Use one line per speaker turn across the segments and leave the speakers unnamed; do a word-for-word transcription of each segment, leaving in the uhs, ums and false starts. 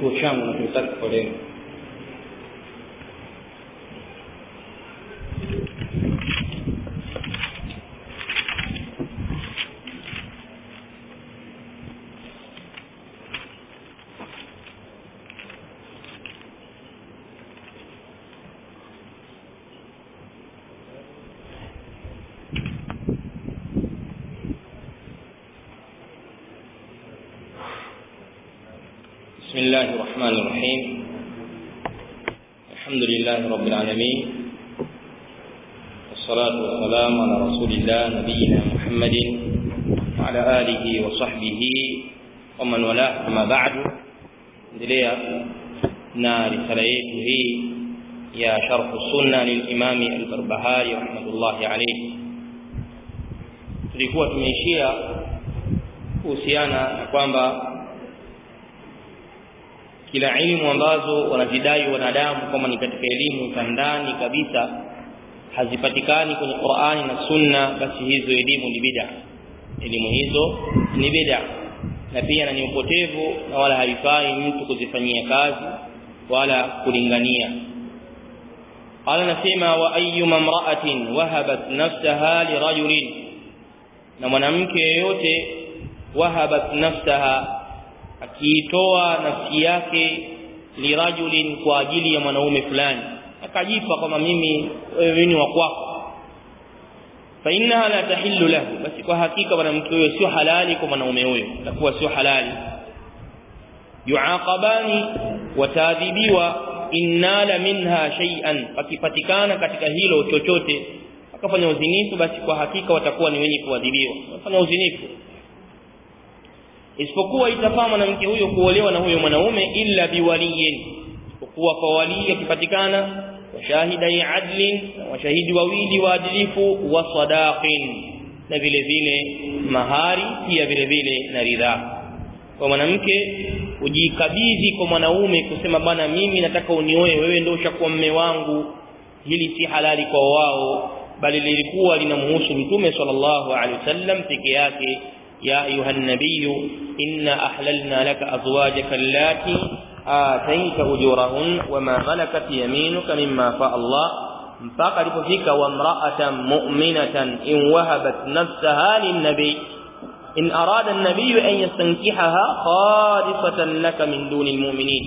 kituo changu na tutaki kwa leo. بسم الله الرحمن الرحيم. الحمد لله رب العالمين، والصلاة والسلام على رسول الله نبينا محمد وعلى آله وصحبه ومن والاه. أما بعد، endelea na risala yetu hii ya Sharh Sunna lil-Imam al-Barbahari rahmatullahi alayhi. Tulikuwa tumeishia kuhusiana na kwamba kila elimu ambazo wanazidai wanadamu kama ni katika elimu za ndani kabisa hazipatikani kwenye Qur'ani na Sunna, basi hizo elimu ni bid'a. Elimu hizo ni bid'a na pia ni upotevu, na wala haifai mtu kuzifanyia kazi wala kulingania. Qala nasema wa ayyuma imra'atin wahabat nafsaha lirajulin, na mwanamke yeyote wahabat nafsaha, akiitoa nafsi yake lirajulin, kwa ajili ya mwanaume fulani, akajipa kama mimi wewe ni wa kwako, fa innaha la tahillu lahu, basi kwa hakika mwanamke huyo sio halali kwa mwanaume huyo, atakuwa sio halali. Yuaqabani, wataadhibiwa, innala minha shay'an, akipatikana katika hilo chochote akafanya uzinifu, basi kwa hakika watakuwa ni wenye kuadhibiwa wafanya uzinifu. Isipokuwa itafaa mwanamke huyo kuolewa na huyo mwanaume illa biwaliyin, isipokuwa kwa wali akipatikana, wa shahidai adlin, wa shahidi wawili waadilifu, wa sadaqin, na vile vile mahari, pia vile vile na ridhaa. Kwa mwanamke ujikabidhi kwa mwanaume kusema bana mimi nataka unioe wewe, ndio ushakuwa mume wangu, hili si halali kwa wao, bali lilikuwa linamhusu Mtume sallallahu alaihi wasallam peke yake. يا أيها النبي إنا أحللنا لك أزواجك اللاتي آتيت أجورهن وما ملكت يمينك مما فاء الله، mpaka alipofika wa imra'atan mu'minatan in wahabat nafsaha lin-nabi in arada an-nabiy an yastankihaha khalisatan laka min duni al-mu'minin.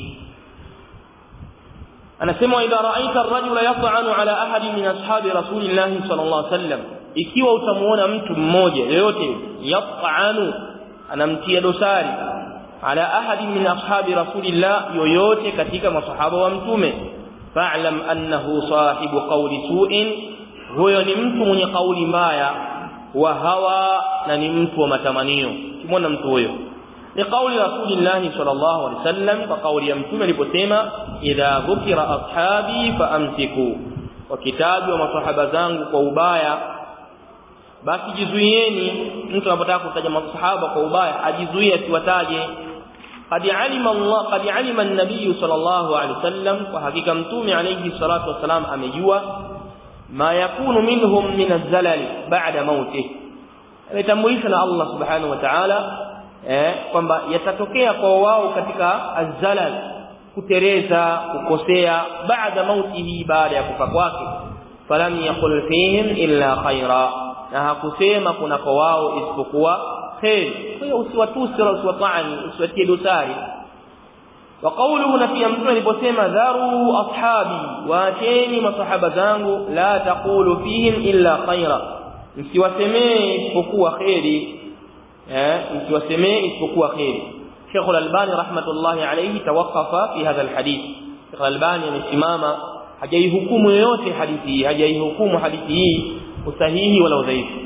Anasema idha ra'aita ar-rajula yat'anu ala ahadin min ashabi rasulillah sallallahu alaihi wasallam, ikiwa utamuona mtu mmoja yoyote yat'anu, anamtia dosari, ala ahadin min ashabi rasulillah, yoyote katika masahaba wa mtume, fa'lam annahu sahibu qawli su'in, huyo ni mtu mwenye kauli mbaya, wa hawa, na ni mtu wa matamanio. Kimwona mtu huyo ni kauli rasulillah sallallahu alaihi wasallam, kwa kauli ya mtume aliposema idha dhukira ashabi faamsiku, wa kitabu wa masahaba zangu kwa ubaya basi jizuieni. Mtu anapotaka kutaja masahaba kwa ubaya ajizuie asiwataje. Qad alima Allah qad alima an-nabiy sallallahu alaihi wasallam, kwa hakika mtume alayhi salatu wasalam amejua ma yakunu minhum min az-zalal ba'da mautih, ametambulisha na Allah subhanahu wa ta'ala eh kwamba yatatokea kwa wao katika az-zalal, kutereza, kukosea, baada mautihi, baada ya kufa kwake. Falam yaqul fihim illa khaira, na hakusema kuna kwa wao isipokuwa khair. Kwa hiyo usiwatusi wala usiwatani, usiwatie dosari. Wa qawluhu, na pia mtume aliposema dharu ashabi, waacheni masahaba zangu, la taqulu fihim illa khaira, msiwasemee isipokuwa khairi, eh msiwasemee isipokuwa khairi. Sheikh al-Albani rahmatullahi alayhi tawaqafa fi hadha al-hadith. Sheikh al-Albani amesimama, hajaihukumu yoyote hadithi hii, hajaihukumu hadithi hii usahihi wala udhaifu.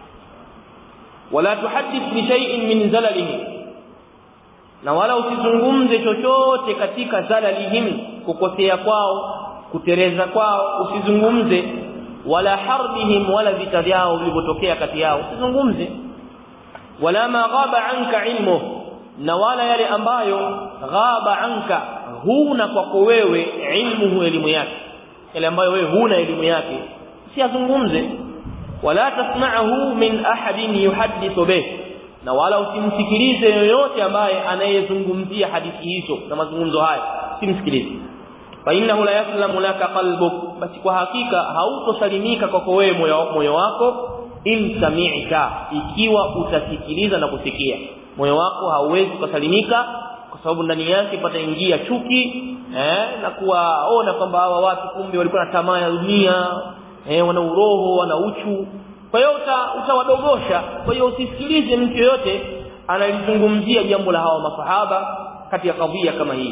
Wala tuhaddith bi shay'in min zalalihim, na wala usizungumze chochote katika zalalihim, kukosea kwao, kutereza kwao, usizungumze. Wala harbihim, wala vita vyao vilivyotokea kati yao usizungumze. Wala ma ghaba anka ilmu, na wala yale ambayo ghaba anka, huna kwako wewe, ilmu, elimu yake, yale ambayo wewe huna elimu yake usiyazungumze. Wala tasma'ahu min ahadin yuhaddithu bih, na wala usimsikilize yoyote ambaye anayezungumzia hadithi hizo na mazungumzo haya, simsikilize. Fa innahu la yaslamu laka qalbuk, basi kwa hakika hautosalimika kwako wewe moyo, moyo wako, in sami'ta, ikiwa utasikiliza na kusikia. Moyo wako hauwezi kusalimika kwa sababu ndani yake pataingia chuki eh na kuwaona kwamba hawa watu kumbe walikuwa na tamaa ya dunia, eh wana uroho, wana uchu. Kwa hiyo utawadogosha. Kwa hiyo usisikilize mtu yote analizungumzia jambo la hawa masahaba katika kadhia kama hii.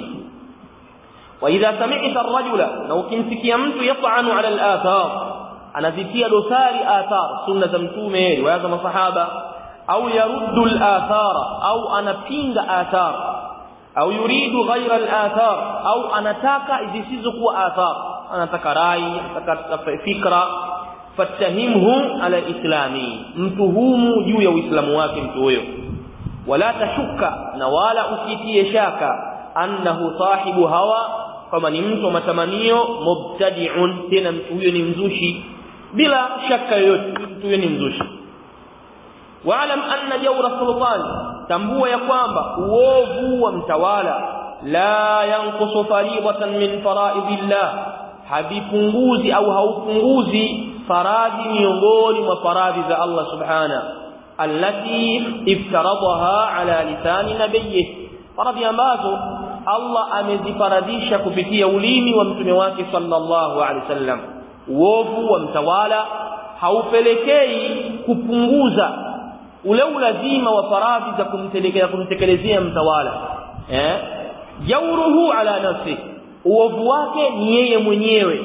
Wa idha sami'ta ar-rajula, na ukimsikia mtu yat'anu 'ala al-athar, anazitia dosari athar, sunna za mtume, riwaya za masahaba, au yaruddu al-athara, au anapinga athar, au yuridu ghayra al-athar, au anataka zisizokuwa athar, anataka rai, anataka fikra, fatahimhu ala islami, mtuhumu juu ya uislamu wake mtu huyo. Wala tashuka, na wala usitie shaka, annahu sahibu hawa, kama ni mtu wa matamanio, mubtadi'un, tena mtu huyo ni mzushi, bila shaka yoyote mtu huyo ni mzushi. Wa'lam anna jawra sultan, tambua ya kwamba uovu wa mtawala la yanqusu fariidatan min faraidillah, habipunguzi au haupunguzi faradhi miongoni mwa faradhi za Allah subhanahu, allati iftaradaha ala lisani nabiyyi, faradhi ambazo Allah amezifaradhisha kupitia ulimi wa mtume wake sallallahu alaihi wasallam. Uovu wa mtawala haupelekei kupunguza ule ulazima wa faradhi za kumtelekea kumtekelezea mtawala. Eh jawruhu ala nafsi, uovu wake ni yeye mwenyewe,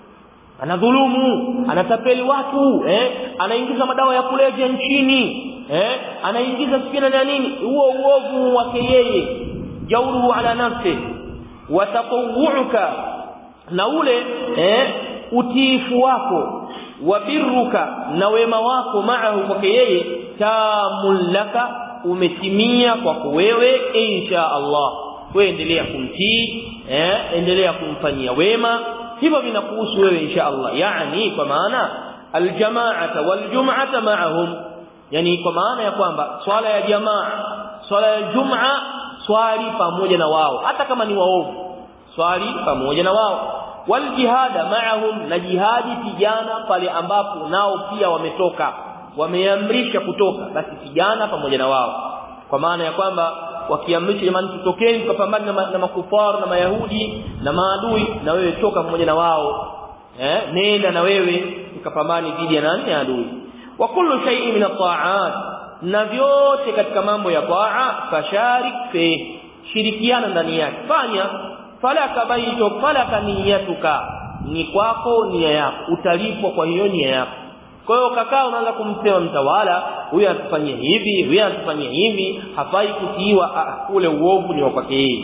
anadhulumu, anatapeli watu, eh anaingiza madawa ya kulevya nchini, eh anaingiza spina na nini, huo uovu wake yeye, jawruhu ala nafsi. Wa tatawuka, na ule eh utiifu wako, wa birruka, na wema wako, maahu kwake yeye, tamul laka, umetimia kwako wewe, insha Allah. Wewe endelea kumtii, eh endelea kumfanyia wema, hivyo vinakuhusu wewe insha Allah. Yani kwa maana aljamaata waljum'ata ma'ahum, yani kwa maana ya kwamba swala ya jamaa, swala ya Jum'a, swali pamoja na wao, hata kama ni waovu, swali pamoja na wao. Wal jihada ma'ahum, na jihadi kijana pale ambapo nao pia wametoka, wameamrisha kutoka, basi kijana pamoja na wao. Kwa maana ya kwamba wakiamrisha jamani tutokeni tukapambana na, na makufaru na mayahudi na maadui, na wewe toka pamoja na wao, eh nenda na wewe ukapambane dhidi ya nani, ya adui. Wa kullu shay'in min at-ta'at, na vyote katika mambo ya taa, fasharik fi, shirikiana ndani yake, fanya. Falaka baito, falaka niyatuka, ni kwako nia yako, utalipwa kwa hiyo nia yako. Kwa hiyo kakaa unaanza kumsema mtawala, huyu atufanyie hivi, huyu atufanyie hivi, hafai kutiiwa, ule uovu ni wake yeye.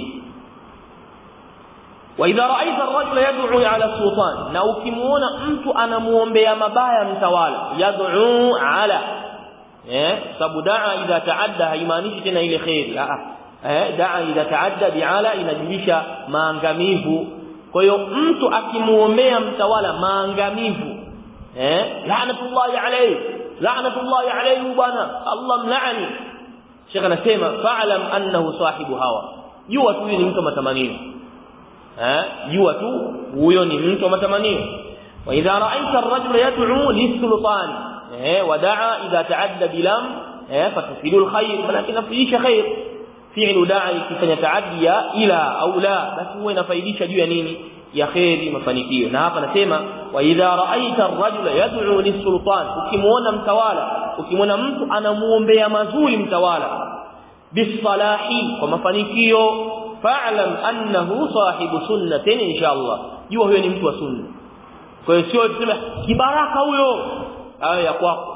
Wa idha ra'aita ar-rajula yad'u 'ala sultan, na ukimuona mtu anamuombea mabaya mtawala, yad'u 'ala, eh sababu daa idha taadda haimaanishi tena ile khair, ah eh daa idha taadda bi'ala inajulisha maangamivu. Kwa hiyo mtu akimuombea mtawala maangamivu, eh la'natullahi alayhi, la'natullahi alayhi bwana, Allah mlaani, Sheikh anasema fa'lam annahu sahibu hawa, jua tu ni mtu matamanio, eh jua tu huyo ni mtu matamanio. Wa idha ra'aita ar-rajula yad'u lis-sultan, eh wadaa idha ta'adda bilam, eh fatufidu al-khair, lakini fiisha khair. Fi'lu da'i kifanya taaddia ila au la, basi huwa inafaidisha juu ya nini, ya khairi, mafanikio. Na hapa nasema wa idha ra'aita ar-rajula yad'u lis-sultan, ukimuona mtawala, ukimuona mtu anamuombea mazuri mtawala, bisalahi, kwa mafanikio, fa'lam annahu sahibu sunnatin inshallah, jua huyo ni mtu wa sunna. Kwa hiyo sio tuseme kibaraka huyo, hayo ya kwako.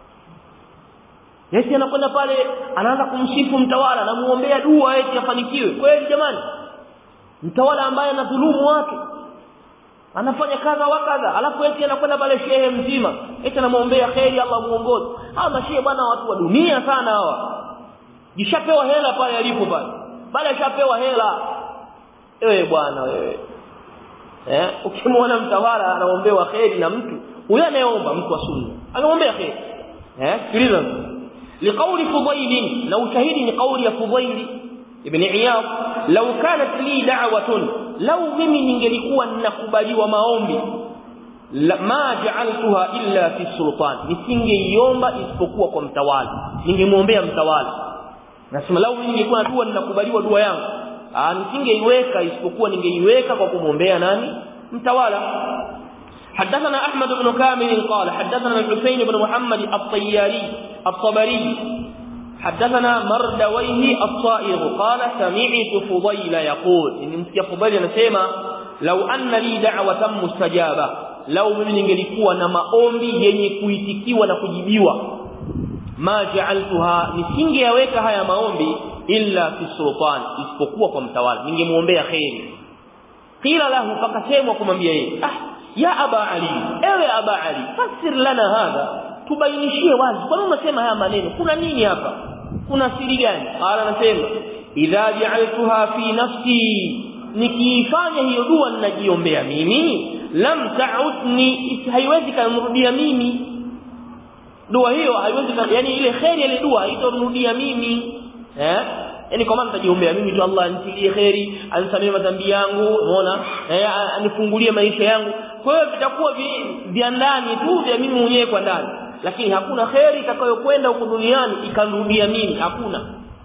Yeye anakwenda pale anaanza kumsifu mtawala, anamuombea dua eti afanikiwe. Kweli jamani, mtawala ambaye anadhulumu watu, anafanya kadha wa kadha, alafu eti anakwenda pale shehe mzima eti anamuombea khairi, Allah muongoze. Hawa mashehe bwana watu wa dunia sana hawa. Jishapewa hela pale alipo pale. Pale shapewa hela. Ewe bwana wewe. Eh, ukimwona mtawala anaombewa khairi na mtu, huyo anayeomba mtu wa sunna, anaombea khairi. Eh, sikiliza. liqawli Fudayl, na ushahidi ni kauli ya Fudayl ibn Iyad, law kanat li da'watun, law mimi ningelikuwa ninakubaliwa maombi, ma ja'altuha illa fi sultan, nisingeiomba isipokuwa kwa mtawala, ningemuombea mtawala. Nasema law mimi ningekuwa dua ninakubaliwa dua yangu, ah nisingeiweka isipokuwa ningeiweka kwa kumuombea nani? Mtawala. حدثنا أحمد بن كامل قال حدثنا الحسين بن محمد الطياري الطبري حدثنا مردويه الصائغ قال سمعت فضيل يقول إن مسك فضيل نسمع لو أن لي دعوة مستجابة، لو من ningelikuwa na maombi yenye kuitikiwa na kujibiwa, ma ja'altuha, nisingeyaweka haya maombi illa fi sultan, isipokuwa kwa mtawala, ningemuombea khairi. Qila lahu, fakasemwa kumwambia yeye, ah ya aba ali, ewe aba ali, fasir lana hadha, tubainishie wazi, kwa nini unasema haya maneno, kuna nini hapa, kuna siri gani? Qala, anasema idha ja'altuha fi nafsi, nikiifanya hiyo dua ninajiombea mimi, lam ta'udni, haiwezi kanirudia mimi dua hiyo, haiwezi, yani ile khairi ile dua haitarudia mimi, eh yani kama nitajiombea mimi tu, Allah anitilie khairi, anisamee madhambi yangu, unaona, eh anifungulie maisha yangu. Kwa hiyo vitakuwa vya ndani tu vya mimi mwenyewe kwa ndani, lakini hakuna khairi itakayokwenda huko duniani ikanirudia mimi, hakuna.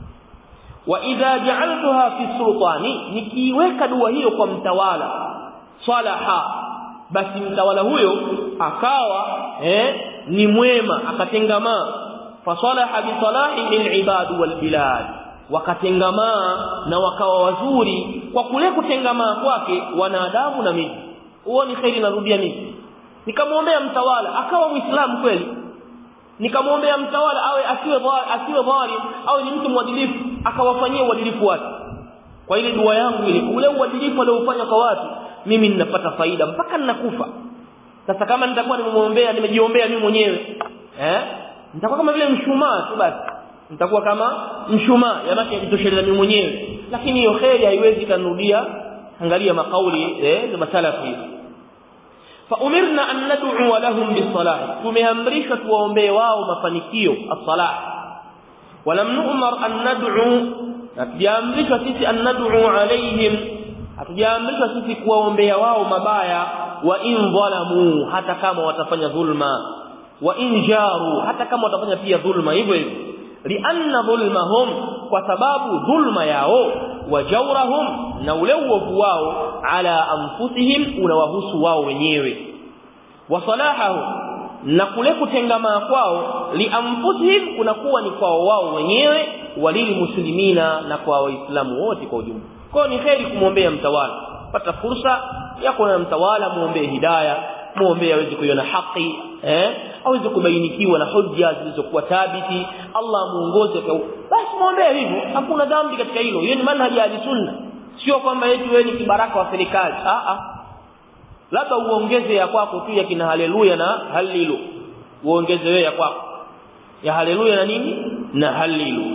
Wa idha ja'altuha fi sultani, nikiweka dua hiyo kwa mtawala, salaha, basi mtawala huyo akawa eh ni mwema, akatengamaa, fa salaha bi salahi al-ibad wal bilad, wakatengamaa na wakawa wazuri kwa kule kutengamaa kwake wanadamu na miji. Huo ni khairi narudia mimi. Nikamwombea mtawala akawa Muislamu kweli, nikamwombea mtawala awe asiwe asiwe dhalim, au ni mtu mwadilifu, akawafanyia uadilifu wake. Kwa ile dua yangu ile, ule uadilifu aliofanya kwa watu, mimi ninapata faida mpaka ninakufa. Sasa kama nitakuwa nimemwombea, nimejiombea mimi mwenyewe, eh nitakuwa kama vile mshumaa tu basi, nitakuwa kama mshumaa, yamake jitosheleza mimi mwenyewe, lakini hiyo khairi haiwezi kanirudia. Angalia makauli eh za masalafu hizi. Fa umirna an nad'u lahum bis-salah, tumeamrishwa tuwaombee wao mafanikio as-salah. Walam nu'mar an nad'u, hatujaamrishwa sisi an nad'u alayhim, hatujaamrishwa sisi kuwaombea wao mabaya. Wa in zalamu, hata kama watafanya dhulma, wa in jaru, hata kama watafanya pia dhulma hivyo hivyo. Lianna dhulmahum, kwa sababu dhulma yao, wa jawrahum, na ule uovu wao, ala anfusihim, unawahusu wao wenyewe. Wa salahahum, na kule kutengamaa kwao, li anfusihim, kunakuwa ni kwao wao wenyewe, walil muslimina, na kwa waislamu wote kwa ujumla. Kwa ni kheri kumwombea mtawala. Pata fursa yako na mtawala, muombee hidayah, muombee aweze kuiona haki, eh aweze kubainikiwa na hujja zilizokuwa thabiti, Allah muongoze kwa, basi muombee hivyo, hakuna dhambi katika hilo. Hiyo ni manhaji ya sunna, sio kwamba eti wewe ni kibaraka wa serikali. a a labda uongeze ya kwako tu ya kina haleluya na halilu, uongeze wewe ya kwako ya haleluya na nini na halilu.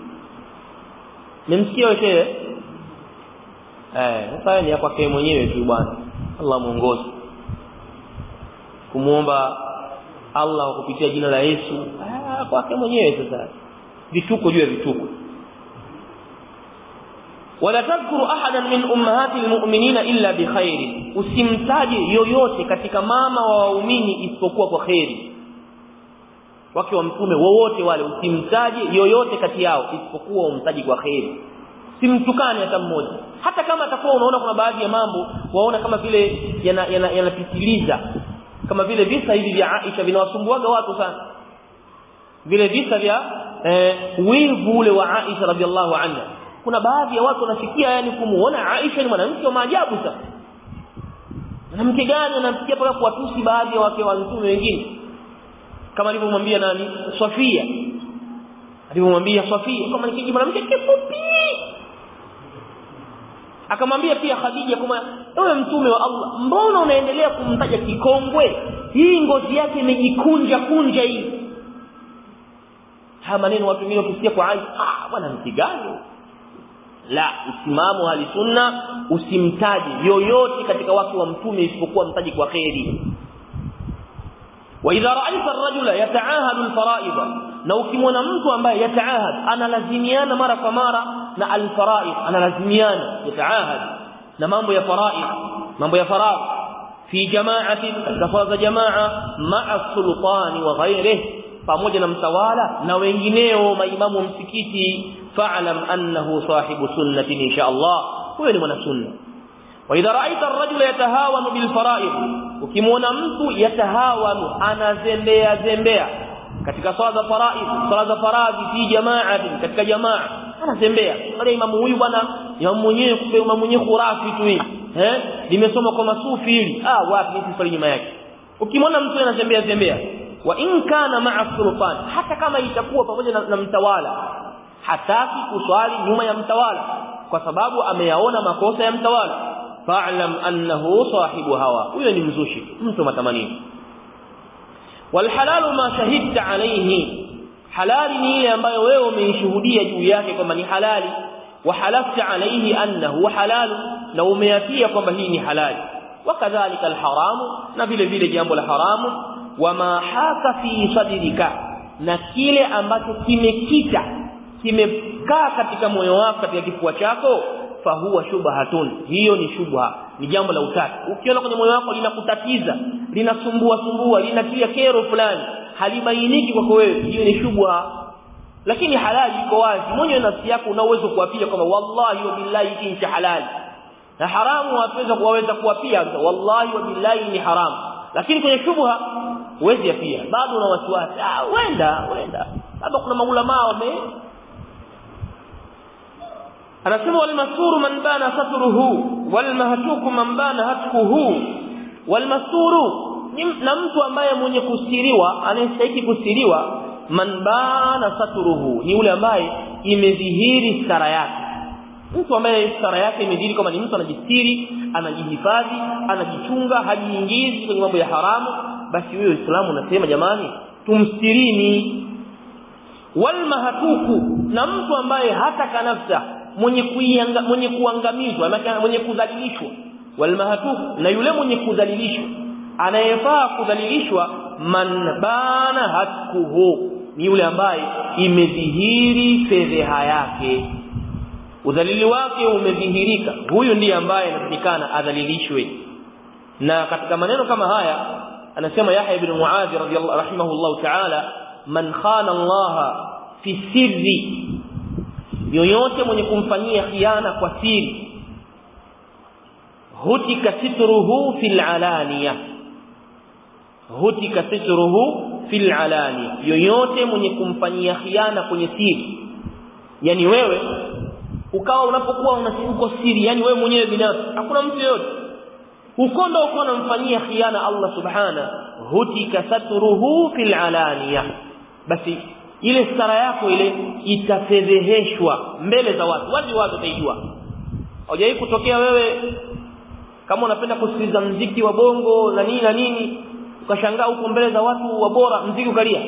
Nimsikia wewe eh sasa ni kwake mwenyewe tu bwana, Allah muongoze kumuomba Allah kupitia jina la Yesu, ah kwake mwenyewe. Sasa vituko juu ya vituko. Wala tadhkuru ahadan min ummahatil mu'minina illa bi khair, usimtaje yoyote katika mama wa waumini isipokuwa kwa khairi. Wake wa mtume wowote wale, usimtaje yoyote kati yao isipokuwa umtaji kwa khairi. Simtukane hata mmoja, hata kama atakuwa unaona kuna baadhi ya mambo waona kama vile yanapitiliza, yana, yana kama vile visa hivi vya Aisha vinawasumbuaga watu sana, vile visa vya eh, wivu ule wa Aisha radhiallahu anha. Kuna baadhi ya watu wanafikia yani kumuona Aisha ni mwanamke wa maajabu sana. Mwanamke gani anamfikia mpaka kuwatusi baadhi ya wake wa mtume wengine, kama alivyomwambia nani Safia, alivyomwambia Safia kama ni mwanamke kifupi. Akamwambia pia Khadija kama ewe mtume wa Allah, mbona unaendelea kumtaja kikongwe, hii ngozi yake imejikunja kunja hii. Haya maneno watu wengine wakisikia kwa Aisha, ah bwana mtigani. La, usimamu hali sunna, usimtaji yoyote katika wake wa mtume isipokuwa mtaji kwa khairi. wa idha ra'aita ar-rajula yata'ahadu al-fara'id, na ukimwona mtu ambaye yataahad analazimiana mara kwa mara na al-fara'id, analazimiana yataahad na mambo ya fara'id, mambo ya fara'id fi jama'atin, kafaza jamaa ma'a sultani wa ghayrihi, pamoja na mtawala na wengineo maimamu wa msikiti, fa'lam annahu sahibu sunnatin insha Allah, huyo ni mwana sunna. Wa idha ra'aita ar-rajula yatahawanu bil fara'id, ukimwona mtu yatahawanu anazembea zembea katika swala za fara'id, swala za faradhi fi jama'atin, katika jamaa anazembea, wale imamu huyu bwana imamu mwenyewe kumbe imamu mwenyewe khurafi tu hii eh limesoma kwa masufi hili, ah wapi ni swali nyuma yake. Ukimwona mtu anazembea zembea, wa in kana ma'a sultan, hata kama itakuwa pamoja na, na mtawala, hataki kuswali nyuma ya mtawala kwa sababu ameyaona makosa ya mtawala, fa'lam annahu sahibu hawa, huyo ni mzushi, mtu matamanio. Wal halalu ma shahidta alayhi, halali ni ile ambayo wewe umeishuhudia juu yake kwamba ni halali, wa halafta alayhi annahu halal, na umeapia kwamba hii ni halali. Wakadhalika alharamu, na vile vile jambo la haramu, wama haka fi sadrika, na kile ambacho kimekita kimekaa katika moyo wako, katika kifua chako, fahuwa shubhatun, hiyo ni shubha, ni jambo la utata. Ukiona kwenye moyo wako linakutatiza, linasumbua sumbua, linatia kero fulani, halibainiki kwako wewe, hiyo ni shubha. Lakini halali iko wazi, mwenye nafsi yako una uwezo kuapia kama wallahi wa billahi hii ni halali, na haramu waweza kuwaweza kuapia wallahi wa billahi ni haramu. Lakini kwenye shubha huwezi apia, bado una wasiwasi, ah wenda wenda labda kuna maulama wame. Anasema wal masuru man bana satruhu wal mahtuku man bana hatkuhu. Wal masuru, na mtu ambaye mwenye kustiriwa, anayestahili kustiriwa, man bana satruhu, ni yule ambaye imedhihiri stara yake. Mtu ambaye stara yake imedhihiri, kama ni mtu anajistiri, anajihifadhi, anajichunga, hajiingizi kwenye mambo ya haramu, basi wewe Uislamu unasema jamani tumstirini. Wal mahtuku, na mtu ambaye hata kanafsa, mwenye kuianga, mwenye kuangamizwa, mwenye kudhalilishwa. Wal mahtuku, na yule mwenye kudhalilishwa, anayefaa kudhalilishwa, man bana hatkuhu, ni yule ambaye imedhihiri fedheha yake, udhalili wake umedhihirika, huyu ndiye ambaye anatakikana adhalilishwe. Na katika maneno kama haya anasema Yahya ibn Muadh radhiyallahu rahimahullah ta'ala, man khana Allah fi sirri, yoyote mwenye kumfanyia khiana kwa siri, hutika sitruhu fil alaniya, hutika sitruhu fil alaniya, yoyote mwenye kumfanyia khiana kwenye siri. Yani wewe ukawa unapokuwa unasiuko siri, yani wewe mwenyewe binafsi, hakuna mtu yote, ukonda uko unamfanyia khiana Allah subhana, hutika satruhu fil alaniya, basi ile stara yako ile itafedheheshwa mbele za watu, wazi wazi utaijua. Hujai kutokea wewe kama unapenda kusikiliza muziki wa bongo na nini na nini, ukashangaa huko mbele za watu wa bora muziki ukalia,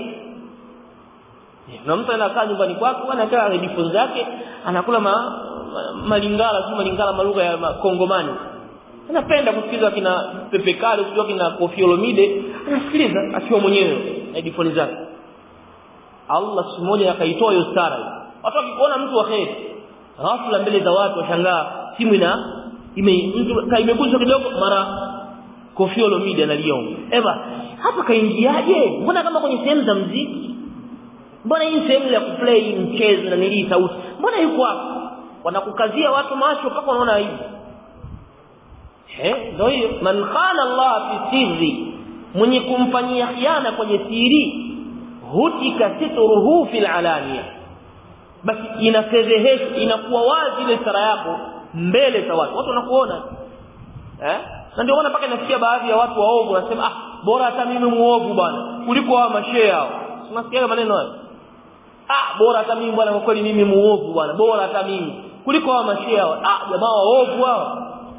na mtu anakaa nyumbani kwako, anakaa headphones zake, anakula ma, ma, malingala tu malingala malugha ya Kongomani, anapenda kusikiliza kina Pepe Kale, kusikiliza kina Koffi Olomide, anasikiliza akiwa mwenyewe headphones zake. Allah siku moja akaitoa hiyo stara. Watu wakiona mtu wa khair, ghafla mbele za watu washangaa simu ina ime mtu kaimeguzwa kidogo, mara Koffi Olomide analia. Eva, hapa kaingiaje? Mbona kama kwenye sehemu za muziki? Mbona hii sehemu ya kuplay mchezo na nili sauti, mbona yuko hapo? Wanakukazia watu macho mpaka wanaona aibu. Eh, ndio hiyo, man khana Allah fi sirri, mwenye kumfanyia khiana kwenye siri, hutika sitruhu fil alaniya, basi inafedhehesha, inakuwa wazi ile sara yako mbele za watu, watu wanakuona. Eh, na ndio maana mpaka nasikia baadhi ya watu waovu wanasema, ah bora hata mimi muovu bwana kuliko hao mashehe hao. Unasikia maneno hayo? Ah bora hata mimi bwana, kwa kweli mimi muovu bwana, bora hata mimi kuliko hao mashehe hao. Ah jamaa waovu hao.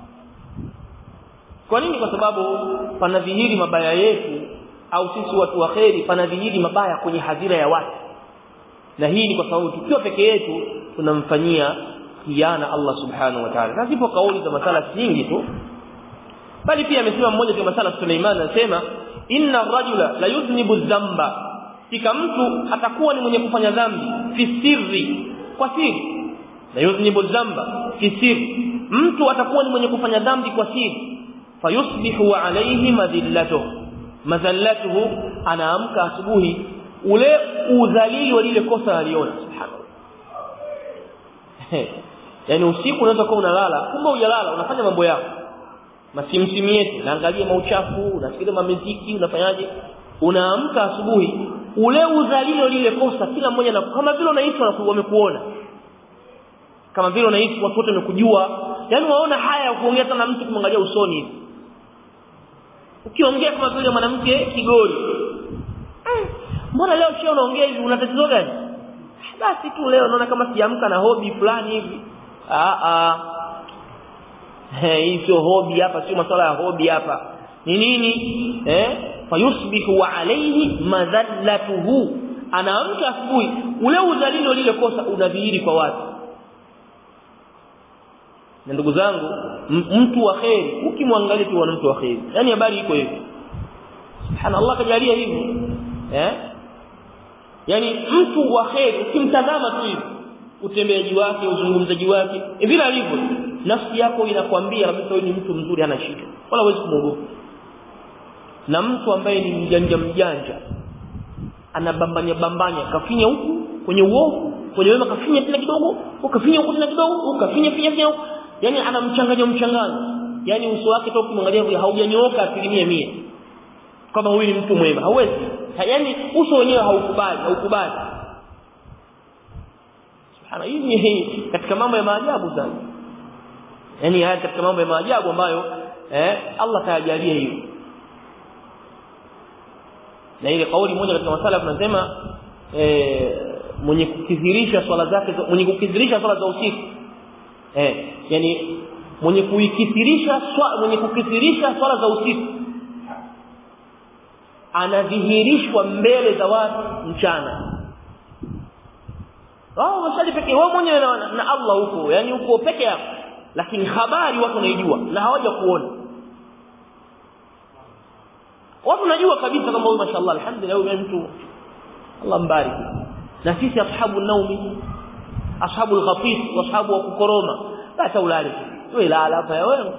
Kwa nini? Kwa sababu panadhihiri mabaya yetu, au sisi watu wa kheri panadhihiri mabaya kwenye hadhira ya watu, na hii ni kwa sababu tukiwa peke yetu tunamfanyia khiana Allah subhanahu wa ta'ala. Na zipo kauli za masala nyingi tu, bali pia amesema mmoja wa masala Suleiman, anasema inna ar-rajula la yudhnibu dhanba, kika mtu atakuwa ni mwenye kufanya dhambi fi sirri, kwa siri. La yudhnibu dhanba fi sirri, mtu atakuwa ni mwenye kufanya dhambi kwa siri. Fayusbihu alayhi madhillatuhu, madhallatuhu, anaamka asubuhi ule udhalili wa lile kosa aliona. Subhanallah. Yani usiku unaweza kuwa unalala, kumbe hujalala, unafanya mambo yako masimsimu yetu, unaangalia mauchafu, unasikiliza mamiziki, unafanyaje, unaamka asubuhi ule udhalili wa lile kosa, kila mmoja na kama vile unahisi wamekuona, kama vile unahisi watu wote wamekujua, yani waona haya ya kuongea sana mtu kumwangalia usoni hivi, ukiongea kama vile mwanamke kigori. Eh, mbona leo sio unaongea hivi, una tatizo gani? Basi tu leo naona kama siamka na hobby fulani hivi. Ah ah. Hii sio hobby hapa, sio masuala ya hobby hapa. Ni nini? Eh? Fayusbihu alayhi madhallatuhu. Anaamka asubuhi, ule udhalili lile kosa unadhihiri kwa watu. Na ndugu zangu, mtu wa khair ukimwangalia tu mtu wa khair, yani habari iko hivi. Subhanallah, kajalia hivi. Eh? Yani mtu wa khair ukimtazama tu hivi, utembeaji wake, uzungumzaji wake, vile alivyo, nafsi yako inakwambia kabisa huyu ni mtu mzuri, hana shida, wala huwezi kumwogopa. Na mtu ambaye ni mjanja mjanja, anabambanya bambanya, kafinya huku kwenye uovu, kwenye wema kafinya tena kidogo, ukafinya huku tena kidogo, ukafinya finya finya, yani anamchanganya mchanganya, yani uso wake tu ukimwangalia haujanyooka asilimia mia kama huyu ni mtu mwema, hauwezi. Yani uso wenyewe haukubali, haukubali. Subhana, hii katika mambo ya maajabu sana. Yani haya katika mambo ya maajabu ambayo eh Allah tajalia hiyo. Na ile kauli moja katika masala tunasema eh mwenye kukithirisha swala zake, mwenye kukithirisha swala za usiku, eh yani mwenye kuikithirisha swala, mwenye kukithirisha swala za usiku anadhihirishwa mbele za watu mchana. Wao wasali pekee wao mwenyewe na, na Allah huko, yani huko peke yako, lakini habari watu wanaijua na hawaja kuona. Watu wanajua kabisa kama huyu mashaallah alhamdulillah huyu mtu Allah mbarik. Na sisi ashabu naumi, ashabu al-ghafis, ashabu wa kukoroma, basi ulale wewe, lala hapa wewe.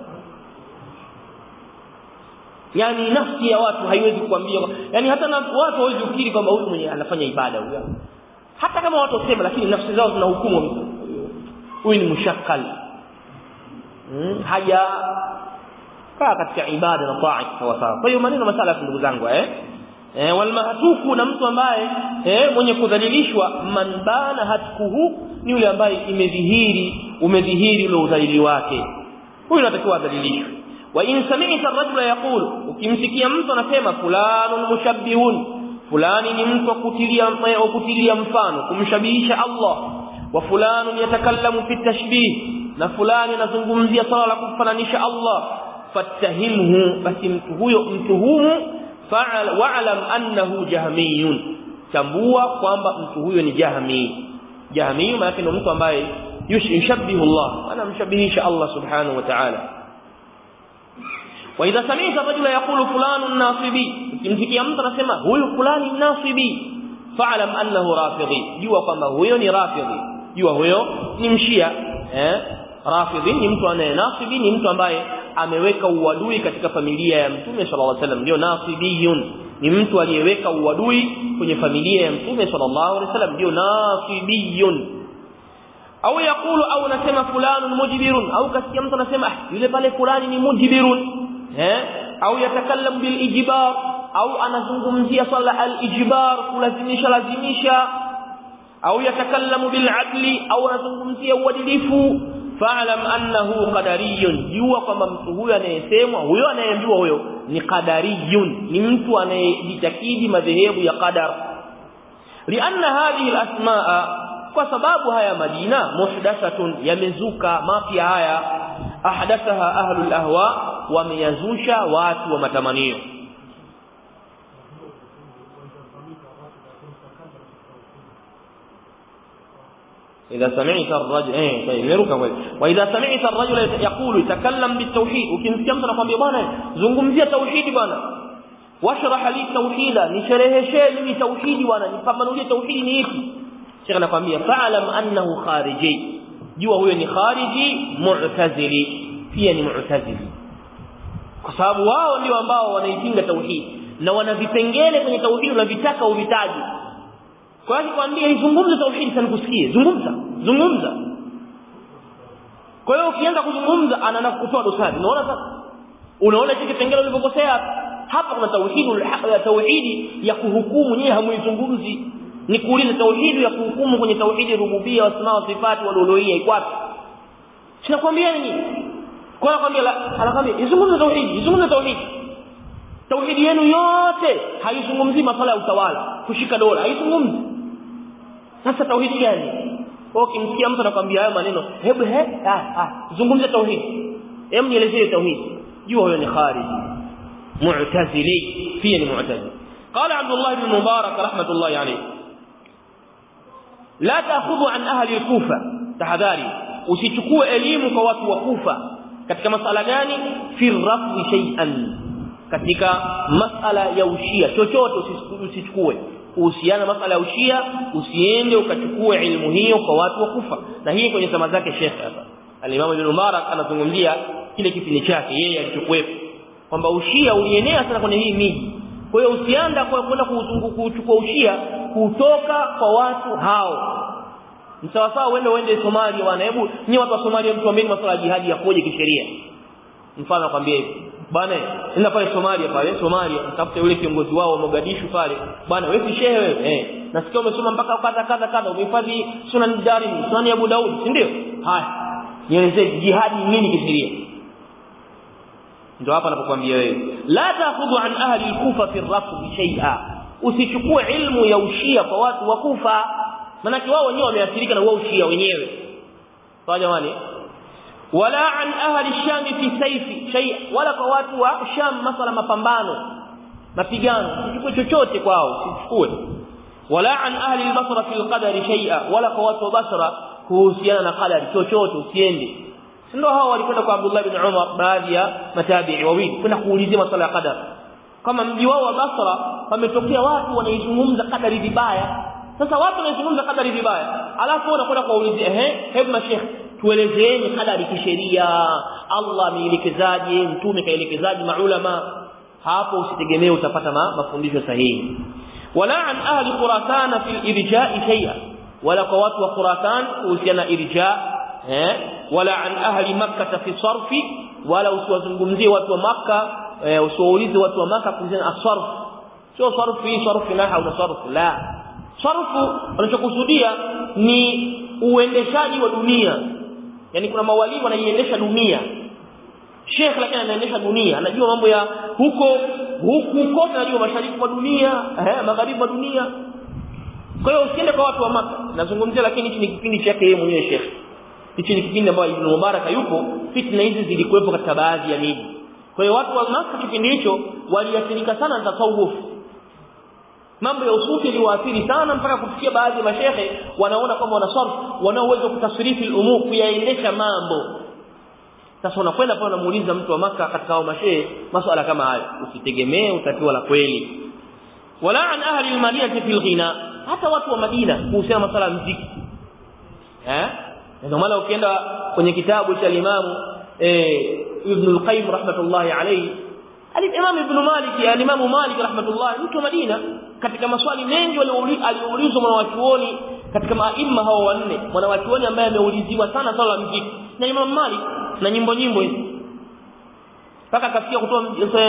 Yani nafsi ya watu haiwezi kuambia, yani hata na watu hawezi kufikiri kwamba huyu mwenye anafanya ibada huyu, hata kama watu wasema, lakini nafsi zao zinahukumu huyu ni mushakkal, hmm, haja kaa katika ibada na taa sawa sawa. Kwa hiyo maneno masala ndugu zangu eh eh wal mahtuku, na mtu ambaye eh mwenye kudhalilishwa, man bana hatkuhu, ni yule ambaye imedhihiri umedhihiri ule udhalili wake, huyu anatakiwa adhalilishwe. Wa in sami'ta ar-rajula yaqulu, ukimsikia mtu anasema fulanun mushabbihun, fulani ni mtu kutilia kutilia mfano, kumshabihisha Allah, wa fulanun yatakallamu fi tashbih, na fulani anazungumzia swala la kumfananisha Allah, fatahimhu, basi mtu huyo mtuhumu, fa'al wa'lam annahu jahmiyun, tambua kwamba mtu huyo ni jahmi. Jahmi maana ni mtu ambaye yushabbihu Allah, anamshabihisha Allah subhanahu wa ta'ala. Wa idha sami'ta rajula yaqulu fulanun nasibi, ukimsikia mtu anasema huyu fulani nasibi, fa'lam annahu rafidhi, jua kwamba huyo ni rafidhi, jua huyo ni mshia. eh Rafidhi ni mtu anaye, nasibi ni mtu ambaye ameweka uadui katika familia ya Mtume sallallahu alaihi wasallam, ndio nasibiyun, ni mtu aliyeweka uadui kwenye familia ya Mtume sallallahu alaihi wasallam, ndio nasibiyun. Au yakulu, au nasema fulanun mujbirun, au kasikia mtu anasema yule pale fulani ni mujbirun, eh au yatakallamu bil ijbar, au anazungumzia swala al ijbar, kulazimisha lazimisha, au yatakallamu bil adli, au anazungumzia uadilifu, fa'lam annahu qadariyun, jua kwamba mtu huyo anayesemwa, huyo anayeambiwa huyo ni qadariyun, ni mtu anayejitakidi madhehebu ya qadar. Lianna hadhihi al-asmaa, kwa sababu haya majina muhdathatun, yamezuka mapya haya, ahdathaha ahlul ahwa, wameyazusha watu wa matamanio. إذا سمعت الرجل إيه طيب نروك كويس. وإذا سمعت الرجل يقول يتكلم بالتوحيد, ukimsikia mtu anakuambia bwana zungumzia tauhidi bwana, washrah li tauhida, nishereheshe mimi tauhidi bwana, nipambanulie tauhidi ni ipi. Sheikh anakuambia fa'alam annahu khariji, jua huyo ni khariji mu'tazili, pia ni mu'tazili, kwa sababu wao ndio ambao wanaipinga tauhidi na wana vipengele kwenye tauhidi unavitaka uvitaji. Kwa hiyo kwambia izungumze tauhidi sana kusikie, zungumza zungumza. Kwa hiyo ukianza kuzungumza anaanza kutoa dosari. Unaona sasa, unaona hiki kipengele ulivyokosea hapa. Kuna tauhidi ya tauhidi ya kuhukumu, nyewe hamuizungumzi. Ni kuuliza tauhidi ya kuhukumu kwenye tauhidi rububia, asma wa sifati wal uluhiyya iko wapi? Sinakwambia nini? Kwa hiyo kwambia anakwambia izungumze tauhidi, izungumze tauhidi. Tauhidi yenu yote haizungumzi masuala ya utawala, kushika dola, haizungumzi. Sasa tauhidi gani? Kwa kimsikia mtu anakuambia hayo maneno, hebu he ah ah zungumza tauhidi, hebu nielezee tauhidi, jua huyo ni khariji mu'tazili, pia ni mu'tazili. Qala Abdullah ibn Mubarak rahmatullahi alayhi, la ta'khudhu an ahli al-Kufa, tahadhari usichukue elimu kwa watu wa Kufa. Katika masala gani? Fi rafdi shay'an, katika masala ya ushia chochote usichukue. Kuhusiana masala ya ushia usiende ukachukue ilmu hiyo kwa watu wa Kufa. Na hii kwenye zama zake Sheikh hapa Al-Imam Ibn Mubarak anazungumzia kile kipindi chake yeye alichokuwepo, kwamba ushia ulienea sana kwenye hii miji. Kwa hiyo usianda kwa kwenda kuzunguka kuchukua ushia kutoka kwa watu hao. Msawa sawa uende uende Somalia bwana, hebu ni watu wa Somalia mtu ambaye masuala ya jihadi yakoje kisheria. Mfano akwambia hivi bwana, nenda pale Somalia, pale Somalia mtafute yule kiongozi wao wa Mogadishu pale bwana, wewe shehe wewe eh nasikia umesoma mpaka kadha kadha kadha, umehifadhi Sunan Darimi, Sunan Abu Daud, si ndio? Haya, nielezee jihadi nini kisheria. Ndio hapa anapokuambia wewe la ta'khudhu an ahli al-Kufa fi ar-rafd shay'a, usichukue ilmu ya ushia kwa watu wa Kufa, maana wao wenyewe wameathirika na wao ushia wenyewe. Sawa jamani? Wala an ahli Sham fi sayfi shay, wala kwa watu wa Sham masala mapambano mapigano, usichukue chochote kwao, usichukue. Wala an ahli al-Basra fi al-qadari shay'a, wala kwa watu wa Basra kuhusiana na qadari chochote usiende. Ndio hao walikwenda kwa Abdullah ibn Umar, baadhi ya matabi'i wawili, kwenda kuulizia masuala ya qadar. Kama mji wao wa Basra wametokea watu wanaizungumza qadari vibaya. Sasa watu wanaizungumza qadari vibaya, alafu wanakwenda kuulizia ehe, hebu mashekh tuelezeeni qadari kisheria, Allah ameelekezaje, mtume kaelekezaje, maulama. Hapo usitegemee utapata ma, mafundisho sahihi. Wala an ahli Khurasan fi irja'i shay'a, wala kwa watu wa Khurasan kuhusiana irja' eh wala an ahli Makkah fi sarfi, wala usiwazungumzie watu wa Makkah, usiwaulize watu wa Makkah kuhusiana asarf. Sio sarfi sarfi na au sarfu, la. Sarfu wanachokusudia ni uendeshaji wa dunia. Yaani kuna mawali wanaiendesha dunia. Sheikh lakini anaendesha dunia, anajua mambo ya huko huku kote, anajua mashariki wa dunia, eh magharibi wa dunia. Kwa hiyo usiende kwa watu wa Makkah. Nazungumzia lakini hichi ni kipindi chake yeye mwenyewe Sheikh. Hichi ni kipindi ambacho Ibn Mubarak yupo, fitna hizi zilikuwepo katika baadhi ya miji. Kwa hiyo watu wa Makkah kipindi hicho waliathirika sana na tasawuf. Mambo ya usufi yaliwaathiri sana mpaka kufikia baadhi ya mashehe wanaona kwamba wana sarf, wana uwezo kutasrifi al-umur, kuyaendesha mambo. Sasa unakwenda pale unamuuliza mtu wa Makkah katika hao mashehe masuala kama hayo, usitegemee utakiwa la kweli. Wala an ahli al-Madinah fi al-ghina, hata watu wa Madina kuhusiana masuala ya muziki. Eh? Ndio maana ukienda kwenye kitabu cha Imam eh Ibn al-Qayyim rahmatullahi alayhi, al-Imam Ibn Malik, al-Imam Malik rahmatullahi, mtu wa Madina, katika maswali mengi aliyoulizwa mwanachuoni katika maimma hao wanne, mwanachuoni ambaye ameuliziwa sana swala la muziki na Imam Malik na nyimbo nyimbo hizi, mpaka akafikia kutoa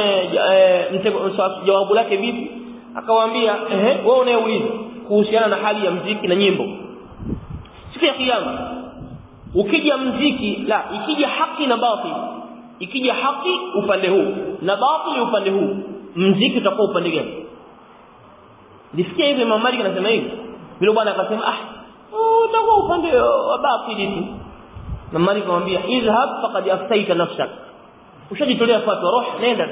jawabu lake vipi, akawaambia ehe, wewe unayeuliza kuhusiana na hali ya muziki na nyimbo, siku ya kiyama ukija muziki, la ikija haki na batili, ikija haki upande huu na batili upande huu, muziki utakuwa upande gani? Nisikia hivi Imam Malik anasema hivi, vile bwana akasema ah utakuwa upande wa batili tu. Na Malik akamwambia izhab faqad aftaita nafsak, ushajitolea fatwa, roho nenda.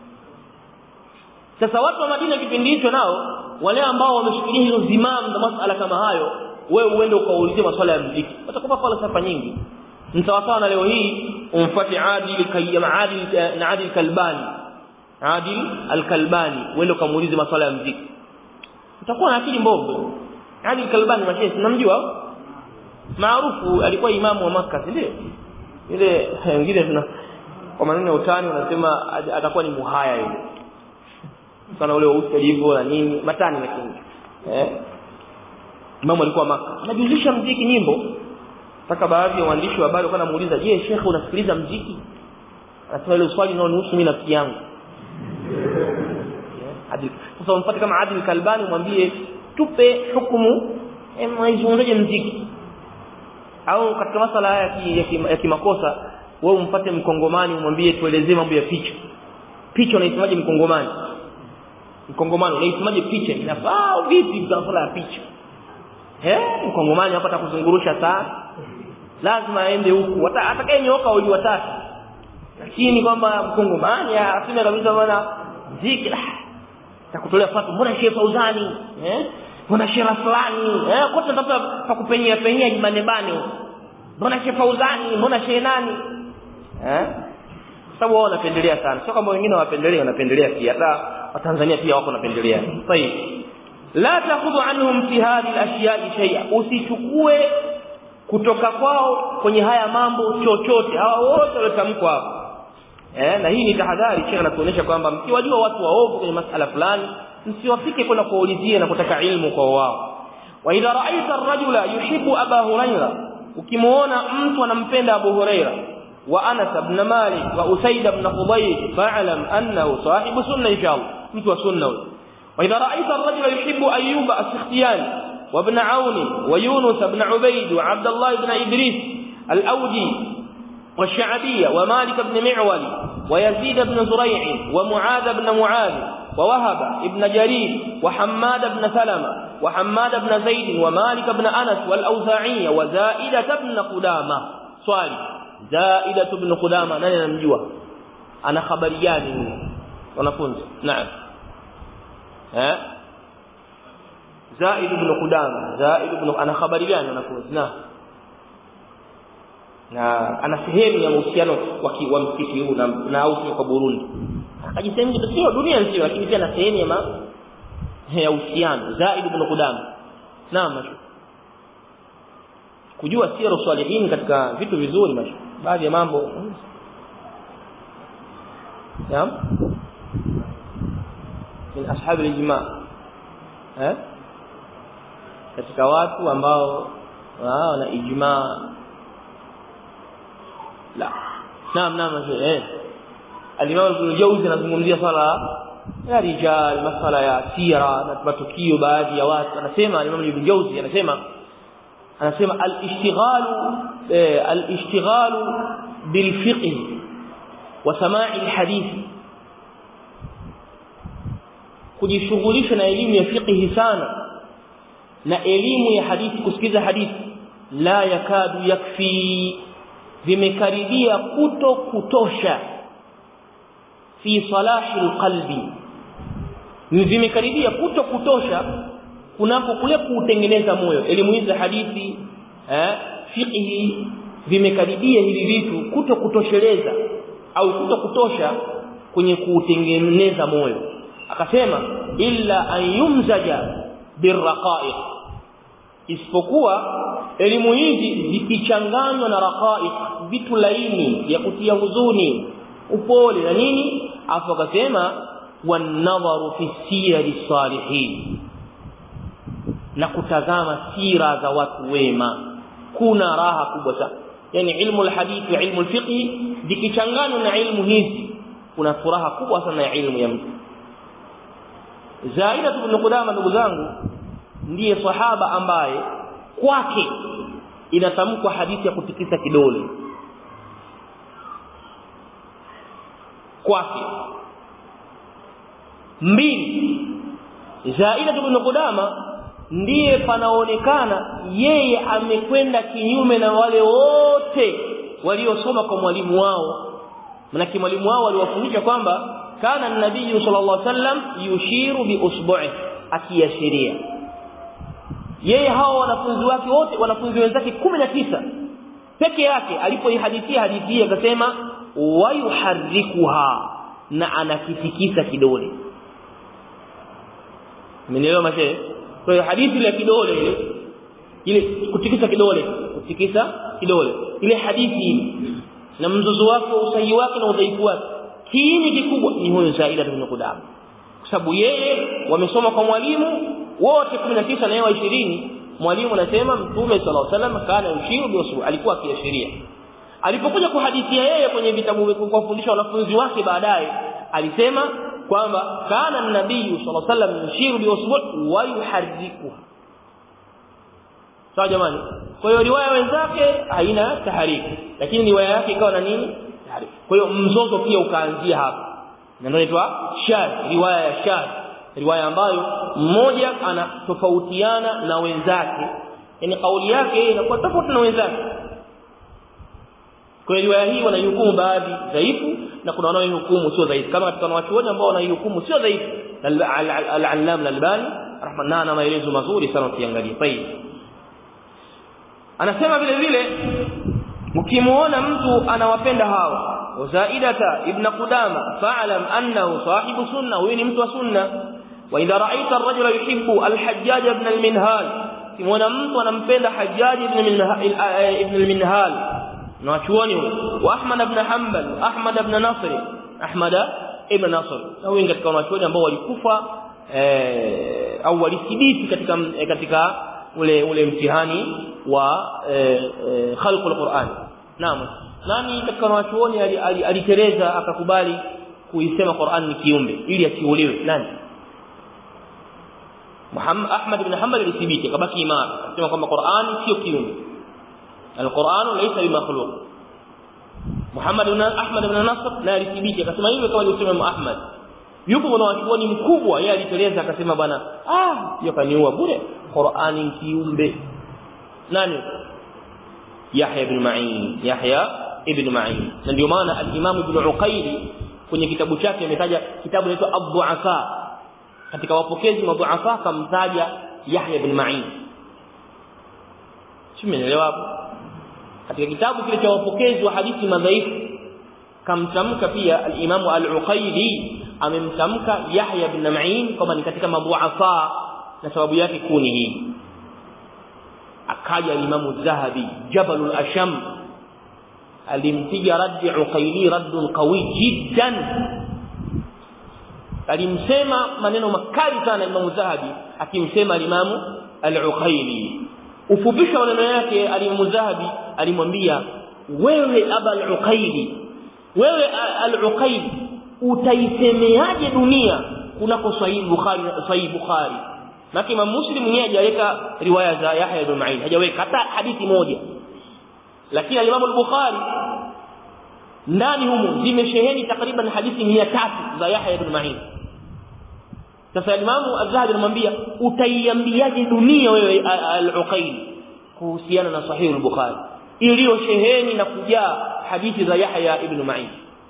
Sasa watu wa Madina kipindi hicho nao wale ambao wameshikilia hizo zimamu na masuala kama hayo, wewe uende ukaulizie masuala ya muziki, utakupa falsafa nyingi. Mtawasawa na leo hii umfuate Adil Kayyam, Adil na Adil Kalbani, Adil al-Kalbani, wewe kamuulize masuala ya muziki, utakuwa na akili mbovu. Adil al-Kalbani mashehe tunamjua, maarufu, alikuwa imamu wa Makkah, ndio ile wengine tuna kwa maneno ya utani wanasema atakuwa ni muhaya yule sana, ule weusi alivyo na nini matani, lakini eh imamu alikuwa Makkah, anajuzisha muziki, nyimbo. Saka baadhi ya waandishi wa habari wakana muuliza, je, shekhe unasikiliza muziki? Anasema ile swali linalohusu mimi nafsi yangu. Adil sasa umfuate kama Adil Kalbani, mwambie tupe hukumu mwaizungumzaje muziki, au katika masala haya ya kimakosa wewe umfuate mkongomani umwambie tuelezee mambo ya picha. Picha unaisemaje mkongomani? Mkongomani unaisemaje picha? Inafaa vipi kwa masala ya picha? Eh, mkongomani hapa atakuzungurusha sana. Lazima aende huku. Hata atakayenyoka wali watatu. Lakini kwamba mkongomani aseme kabisa bwana muziki takutolea fatwa, mbona Sheikh Fauzani, eh? Mbona Sheikh fulani, eh? Kote natafuta pa kupenyea penyea jimanebane huko. Mbona Sheikh Fauzani, mbona Sheikh nani? Eh? Sababu wao wanapendelea sana. Sio kama wengine wapendelea, wanapendelea pia. Hata Watanzania pia wako wanapendelea. Sahihi. La takhudhu anhum fi hadhihi al-ashya'i shay'a. Usichukue kutoka kwao kwenye haya mambo chochote. Hawa wote waliotamkwa hapo. Eh, na hii ni tahadhari. Sheikh anatuonyesha kwamba mkiwajua watu waovu kwenye masala fulani, msiwafike kwenda kuulizia na kutaka ilmu kwa wao. Wa idha ra'aita ar-rajula yuhibbu Aba Huraira, ukimuona mtu anampenda Abu Huraira wa Anas ibn Malik wa Usayd ibn Khudayr, fa'lam annahu sahibu sunna inshallah, mtu wa sunna huyo. Wa idha ra'aita ar-rajula yuhibbu Ayyub as-Sikhtiyani wa ibn Aun wa Yunus ibn Ubayd wa Abdullah ibn Idris al-Awdi والشعبية ومالك بن معول ويزيد بن زريع ومعاذ بن معاذ ووهب ابن جرير وحماد بن سلمة وحماد بن زيد ومالك بن أنس والأوزاعي وزائدة بن قدامة. سؤال، زائدة بن قدامة نحن نمجوه، أنا خبرياني ونفنز. نعم، ها زائد بن قدامة، زائد بن أنا خبرياني ونفنز. نعم، na ana sehemu ya uhusiano wa msikiti huu na na au kwa Burundi, akajisema sio dunia nzima, lakini pia na sehemu ya ya uhusiano. Zaid ibn Qudama. Naam, kujua sira salihin katika vitu vizuri mashu, baadhi ya mambo. Naam, min ashab al-ijma, eh, katika watu ambao wana ijma. La. Naam naam eh. Al-Imam Ibn Jawzi anazungumzia swala ya rijal, masala ya sira na matukio baadhi ya watu. Anasema Al-Imam Ibn Jawzi anasema anasema al-ishtighalu eh, al-ishtighalu bil fiqh wa sama'i al-hadith, kujishughulisha na elimu ya fiqh sana na elimu ya hadithi, kusikiza hadithi, la yakadu yakfi, vimekaribia kuto kutosha, fi salahi alqalbi, vimekaribia kuto kutosha kunapo kule kutengeneza moyo. Elimu hizi za hadithi, eh, fiqh, vimekaribia hivi vitu kuto kutosheleza au kuto kutosha kwenye kutengeneza moyo. Akasema illa an yumzaja birraqa'iq, isipokuwa elimu hizi zikichanganywa na raqaiq, vitu laini ya kutia huzuni, upole na nini. Afu akasema wan nadharu fi siyari salihin, na kutazama sira za watu wema, kuna raha kubwa sana. Yani ilmu alhadith wa ilmu alfiqh zikichanganywa na ilmu hizi, kuna furaha kubwa sana ya ilmu ya mtu. Zaida ibn Qudama, ndugu zangu, ndiye sahaba ambaye kwake inatamkwa hadithi ya kutikisa kidole. Kwake mbili, Zaida ibn Qudama ndiye panaonekana yeye amekwenda kinyume na wale wote waliosoma kwa mwalimu wao. Maana mwalimu wao aliwafundisha kwamba kana an-nabii sallallahu alaihi wasallam yushiru bi usbu'i, akiashiria. Yeye hao wanafunzi wake wote, wanafunzi wenzake kumi na tisa peke yake, alipoihadithia hadithi akasema wayuharrikuha, na anakitikisa kidole. Mmeelewa mashe? Kwa hiyo hadithi ile kidole ile ile kutikisa kidole, kutikisa kidole. Ile hadithi ile na mzozo wake, usahihi wake na udhaifu wake, kiini kikubwa ni huyo Zaida ibn Qudama. Kwa sababu yeye wamesoma kwa mwalimu wote kumi na tisa na yeye ishirini. Mwalimu anasema Mtume sallallahu alaihi wasallam kana yushiru biwasfu, alikuwa akiashiria. Alipokuja kuhadithia yeye kwenye vitabu kwa kufundisha wanafunzi wake baadaye, alisema kwamba kana nabii sallallahu alaihi wasallam yushiru biwasfu wa yuharriku. Sawa jamani? Kwa hiyo riwaya wenzake haina tahariki, lakini riwaya yake ikawa na nini? Tahariki. Kwa hiyo mzozo pia ukaanzia hapa. Na ndio inaitwa shadh, riwaya ya shadh, riwaya ambayo mmoja anatofautiana na wenzake, yani kauli yake inakuwa tofauti na wenzake. Kwa hiyo riwaya hii wanahukumu baadhi dhaifu na kuna wanaohukumu sio dhaifu, kama katika wanachuoni ambao wanahukumu sio dhaifu al-Allam al-Albani rahimahullah na maelezo mazuri sana ukiangalia. Tayeb, anasema vile vile ukimuona mtu anawapenda hawa Zaidata ibn Qudama fa'lam annahu sahibu sunna, huyu ni mtu wa sunna. Wa idha ra'aita ar-rajula yuhibbu al-Hajjaj ibn al-Minhal, ukimuona mtu anampenda Hajjaj ibn ibn al-Minhal na wachuoni huyo, wa Ahmad ibn Hanbal, Ahmad ibn Nasr, Ahmad ibn Nasr, na wengi katika wanachuoni ambao walikufa eh au walithibiti katika katika ule ule mtihani wa khalq al-Qur'an. Naam, nani katika wanachuoni aliteleza akakubali kuisema Qur'an ni kiumbe ili asiuliwe? Nani? Muhammad Ahmad ibn Hanbal alithibiti akabaki imara, akasema kwamba Qur'an sio kiumbe, al-Qur'an laysa bimakhluq. Muhammad ibn Ahmad ibn Nasr na alithibiti akasema hivyo kama alivyosema Ahmad. Yupo wanachuoni mkubwa yeye aliteleza akasema bwana, ah hiyo kaniua bure, Qur'an ni kiumbe. Nani? Yahya ibn Ma'in, Yahya ibn Ma'in. Na ndio maana al-Imam Ibn Uqayli kwenye kitabu chake ametaja kitabu kinaitwa Ad-Du'afa, katika wapokezi madhuafa kamtaja Yahya ibn Ma'in. Simeelewa hapo? Katika kitabu kile cha wapokezi wa hadithi madhaifu kamtamka pia al-Imam al-Uqayli amemtamka Yahya ibn Ma'in kama ni katika madhuafa, na sababu yake kuni hii. Akaja Imam Zahabi Jabalul Asham alimpiga raddi Uqayli raddun qawi jiddan, alimsema maneno makali sana Imam Zahabi akimsema Imam al-Uqayli. Ufupisha maneno yake Imam Zahabi alimwambia, wewe Aba al-Uqayli, wewe al-Uqayli utaisemeaje dunia kunako Sahih Bukhari, Sahih Bukhari? Na Imam Muslim yeye hajaweka riwaya za Yahya ibn Ma'in, hajaweka hata hadithi moja, lakini Imam al-Bukhari ndani humo zimesheheni takriban hadithi mia tatu za Yahya ibn Ma'in. Sasa Imam Az-Zahabi anamwambia, utaiambiaje dunia wewe al-Uqayli kuhusiana na Sahih al-Bukhari iliyo sheheni na kujaa hadithi za Yahya ibn Ma'in?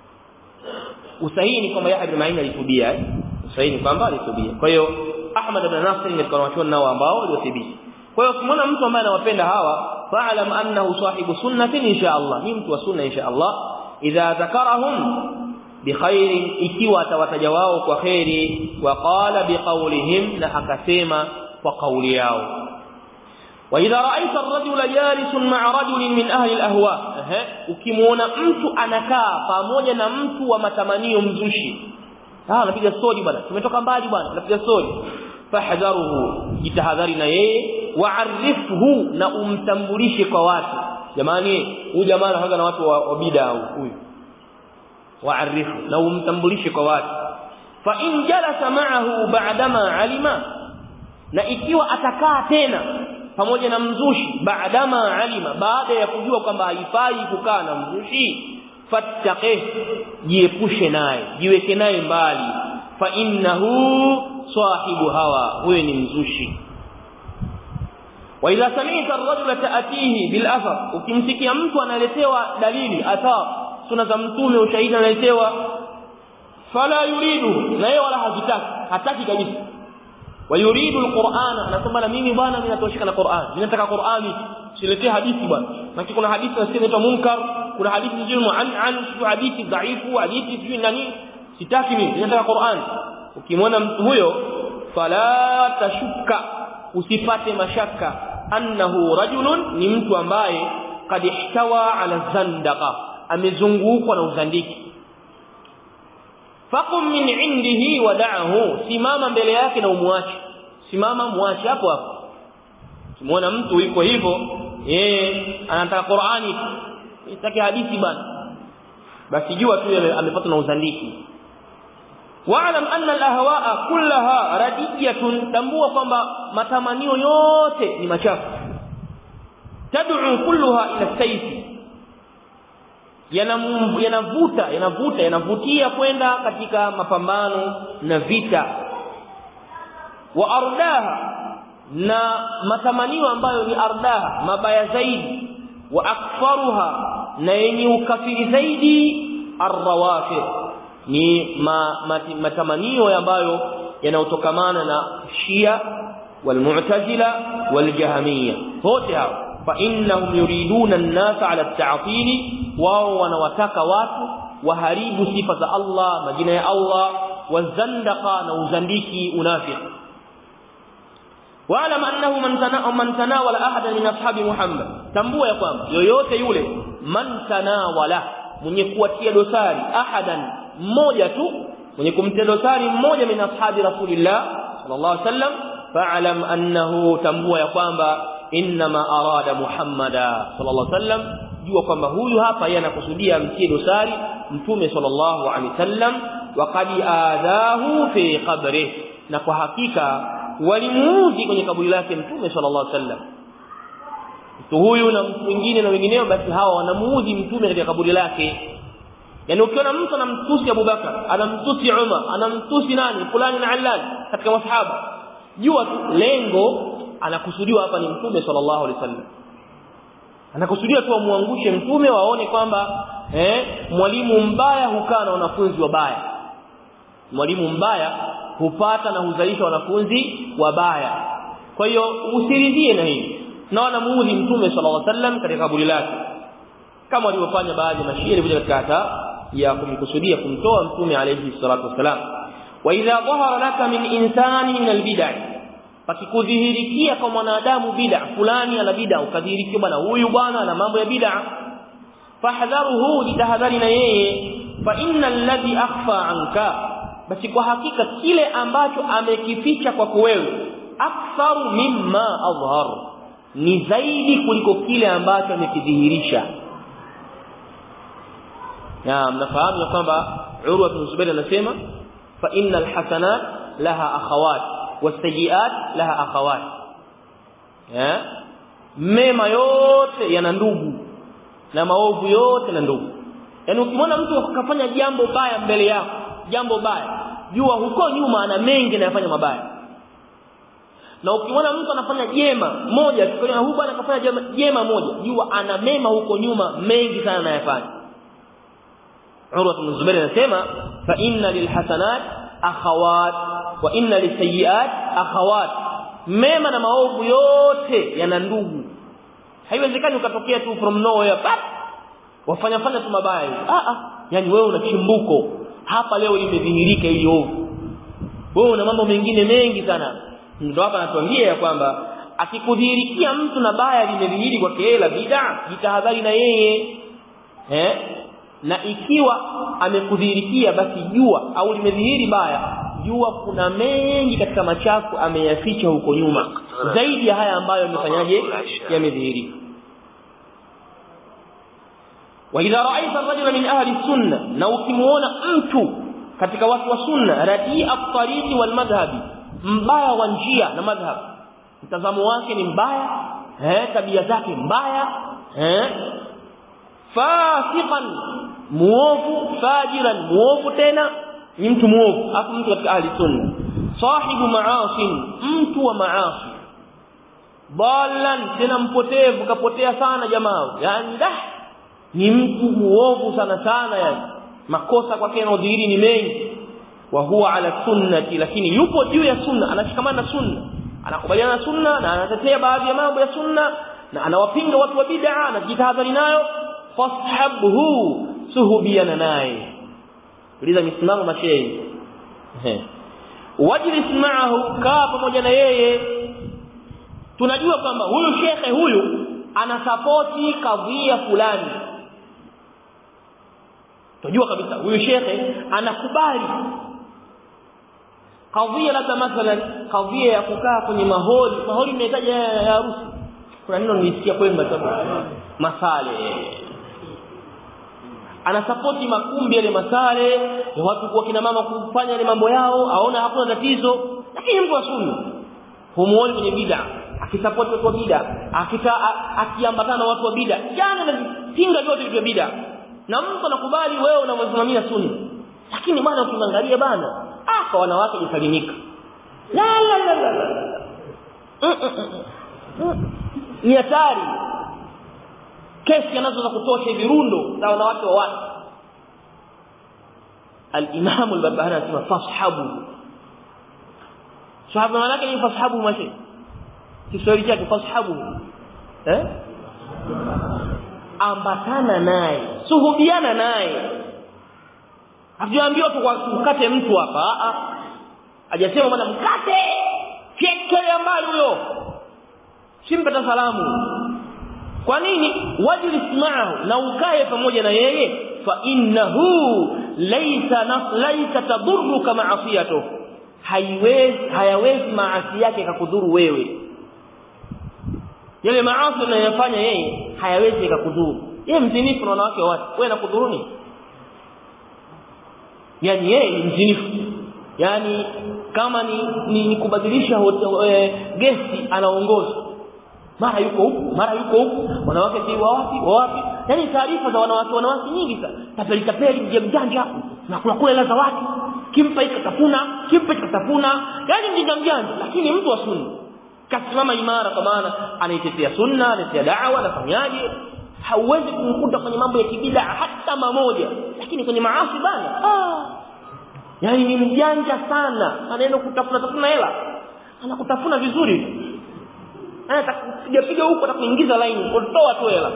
Usahihi ni kwamba Yahya ibn Ma'in alitubia, eh usahihi ni kwamba alitubia. Kwa hiyo Ahmad ibn Nasr ni katika wanachuoni nao ambao waliothibiti. Kwa hiyo ukimwona mtu ambaye anawapenda hawa, fa'alam annahu sahibu sunnatin insha Allah, ni mtu wa sunna insha Allah. Idha dhakarahum bikhairin, ikiwa atawataja wao kwa khairi, wa qala biqawlihim, na akasema kwa kauli yao. Wa idha ra'aita ar-rajula jalisun ma'a rajulin min ahli al-ahwa, ukimuona mtu anakaa pamoja na mtu wa matamanio mzushi, ah anapiga story bwana, tumetoka mbali bwana, anapiga story, fahdharuhu, jitahadhari na yeye, wa'arifhu, na umtambulishe kwa watu. Jamani, huyu jamaa anaanza na watu wa bid'a huyu, wa'arifhu, na umtambulishe kwa watu. Fa in jalasa ma'ahu ba'dama alima, na ikiwa atakaa tena pamoja na mzushi ba'dama alima, baada ya kujua kwamba haifai kukaa na mzushi, fattaqih, jiepushe naye, jiweke naye mbali. Fa innahu sahibu hawa, huyo ni mzushi. Wa idha sami'ta ar-rajula ta'atihi bil athar, ukimsikia mtu analetewa dalili athar, sunna za mtume, ushahidi analetewa, fala yuridu, na yeye wala hazitaki, hataki kabisa. Wa yuridu al-Qur'an, anasema na mimi bwana mimi natoshika na Qur'an, mimi nataka Qur'ani, siletee hadithi bwana. Na kuna hadithi zinaitwa munkar, kuna hadithi zinaitwa mu'an'an, kuna hadithi dhaifu, hadithi sijui nani. sitaki mimi, nataka Qur'an. Ukimwona mtu huyo fala tashuka, usipate mashaka, annahu rajulun, ni mtu ambaye kad ihtawa ala zandaqa, amezungukwa na uzandiki. Faqum min indihi wada'ahu, simama mbele yake na umwache, simama muache hapo hapo. Ukimwona mtu yuko hivyo, eh anataka Qur'ani, sitaki hadithi bana, basi jua tu amepata na uzandiki. Wa'lam anna al-ahwa'a kullaha radiyatun, tambua kwamba matamanio yote ni machafu. Tad'u kulluha ila sayfi, yanavuta yanavuta yanavutia kwenda katika mapambano na vita. Wa ardaha, na matamanio ambayo ni ardaha, mabaya zaidi. Wa akfaruha, na yenye ukafiri zaidi. Arrawafid, ni ma, mat, matamanio ambayo yanayotokamana na Shia wal Mu'tazila wal Jahmiyya. Wote hao fa innahum yuriduna an-nasa ala at-ta'til, wao wanawataka watu waharibu sifa za Allah, majina ya Allah, wazandaqa, na uzandiki, unafiki. Wa'lam annahu man tanaa man tanawala ahadan min ashabi Muhammad, tambua ya kwamba yoyote yule man tanawala, mwenye kuatia dosari, ahadan, mmoja tu, mwenye kumtia dosari mmoja min ashabi Rasulillah sallallahu alaihi wasallam, fa'lam annahu, tambua ya kwamba inma arada Muhammada sallallahu alaihi wasallam, jua kwamba huyu hapa yeye anakusudia mtie dosari mtume sallallahu alaihi wasallam. Wa qad adahu fi qabrihi, na kwa hakika walimuudhi kwenye kaburi lake mtume sallallahu alaihi wasallam. Mtu huyu na mtu mwingine na wengineo, basi hawa wanamuudhi mtume katika kaburi lake. Yani ukiona mtu anamtusi Abu Bakar, anamtusi Umar, anamtusi nani fulani na Allad katika masahaba, jua tu lengo anakusudiwa hapa ni mtume sallallahu alaihi wasallam. Anakusudia tu muangushe mtume, waone kwamba eh mwalimu mbaya hukaa na wanafunzi wabaya, mwalimu mbaya hupata na huzalisha wanafunzi wabaya. Kwa hiyo usiridhie na hili, na wanamuudhi mtume sallallahu alaihi wasallam katika kaburi lake, kama walivyofanya baadhi ya mashia walikuja katika hata ya kumkusudia kumtoa mtume alayhi salatu wasalam. Wa idha dhahara laka min insani min albid'ah, pakikudhihirikia kwa mwanadamu bid'a fulani, ana bid'a, ukadhihirikia bwana huyu bwana ana mambo ya bid'a, fahdharuhu, jitahadhari na yeye. Fa innal ladhi akhfa anka, basi kwa hakika kile ambacho amekificha kwako wewe, aktharu mimma adhhar, ni zaidi kuliko kile ambacho amekidhihirisha. Na mnafahamu kwamba Urwa ibn Zubair anasema fa innal hasanat laha akhawat wasayiat laha akhawat, eh mema yote yana ndugu na maovu yote na ndugu. Yani ukimwona mtu akafanya jambo baya mbele yako, jambo baya, jua huko nyuma ana mengi anayofanya mabaya. Na ukimwona mtu anafanya jema moja, tukiona huyu bwana akafanya jema, jema moja, jua ana mema huko nyuma mengi sana anayofanya. Urwa ibn Zubair anasema fa inna lilhasanat akhawat wa inna lisayiat akhawat, mema na maovu yote yana ndugu. Haiwezekani ukatokea tu from nowhere pap wafanya fanya tu mabaya. Ah ah, yani wewe una chimbuko hapa, leo limedhihirika ili ovu, wewe una mambo mengine mengi sana. Ndio hapa anatuambia ya kwamba akikudhihirikia mtu na baya limedhihiri kwa kila bid'a, jitahadhari na yeye, eh na ikiwa amekudhihirikia basi jua, au limedhihiri baya, jua kuna mengi katika machafu ameyaficha huko nyuma zaidi ya haya ambayo yamefanyaje, yamedhihiri. Wa idha ra'aita ar-rajula min ahli sunna, na ukimuona mtu katika watu wa sunna, radii at-tariqi wal madhhabi, mbaya wa njia na madhhab, mtazamo wake ni mbaya, eh tabia zake mbaya, eh fasiqan, muovu, fajiran, muovu tena, ni mtu muovu, hapo mtu katika ahli sunna. Sahibu ma'asin, mtu wa maasi. Dalan, tena mpotevu, kapotea sana jamaa, yani dah ni mtu muovu sana sana, yani makosa kwake yanadhihiri ni mengi. Wa huwa ala sunnati, lakini yupo juu ya sunna, anashikamana na sunna, anakubaliana na sunna, na anatetea baadhi ya mambo ya sunna, na anawapinga watu wa bid'a, na jitahadhari nayo. Fashabhu, suhubiana naye, sikiliza misimamo mashehe eh wajlis ma'ahu, kaa pamoja na yeye. Tunajua kwamba huyu shekhe huyu ana sapoti kadhia fulani, tunajua kabisa huyu shekhe anakubali kadhia, labda mathalan kadhia ya kukaa kwenye maholi maholi inahitaji ya harusi. Kuna neno nilisikia kwamba masale ana sapoti makumbi yale masale ya watu kwa kina mama kufanya yale mambo yao, aona hakuna tatizo. Lakini mtu wa sunna humuoni kwenye bid'a akisapoti watu wa bid'a, akita akiambatana na watu wa bid'a, jana na pinga vyote vya bid'a, na mtu anakubali wewe unamsimamia sunna. Lakini bwana ukiangalia bana ah kwa wanawake jisalimika, la la la la, la. Ni hatari. Kesi anazo za kutosha virundo za wanawake wa watu. Al-Imam al-Barbahari anasema fashabu. Sahabu maana yake ni fashabu mashi. Kiswahili chake fashabu. Eh? Ambatana naye, suhubiana naye. Hajiambiwa tu kwa mkate mtu hapa, a a. Hajasema bwana mkate. Fiekele mbali huyo. Simpata salamu. Kwa nini? Wajlis ma'ahu, na ukae pamoja na yeye. Fa innahu laysa naf laysa tadurruka ma'asiyatuhu, haiwezi hayawezi maasi yake kukudhuru wewe. Yale maasi unayofanya yeye hayawezi kukudhuru. Yeye mzinifu na wanawake wa watu, wewe nakudhuruni? Yani yeye ni mzinifu, yani kama ni, ni, ni kubadilisha e, gesti anaongoza, mara yuko huku mara yuko huku, wanawake si wapi wapi. Yani taarifa za wanawake wanawake nyingi sana, tapeli tapeli mjanja na kula kula hela za watu, kimpa ikatafuna kimpa ikatafuna, yani mjanja mjanja. Lakini mtu wa sunna kasimama imara, kwa maana anaitetea sunna, anaitetea da'wa, anafanyaje, hauwezi kumkuta kwenye mambo ya kibida hata mamoja. Lakini kwenye maasi bana ah yani ni mjanja sana, anaenda kutafuna tafuna hela, anakutafuna vizuri, anatakupiga piga huko na kuingiza line, kutoa tu hela,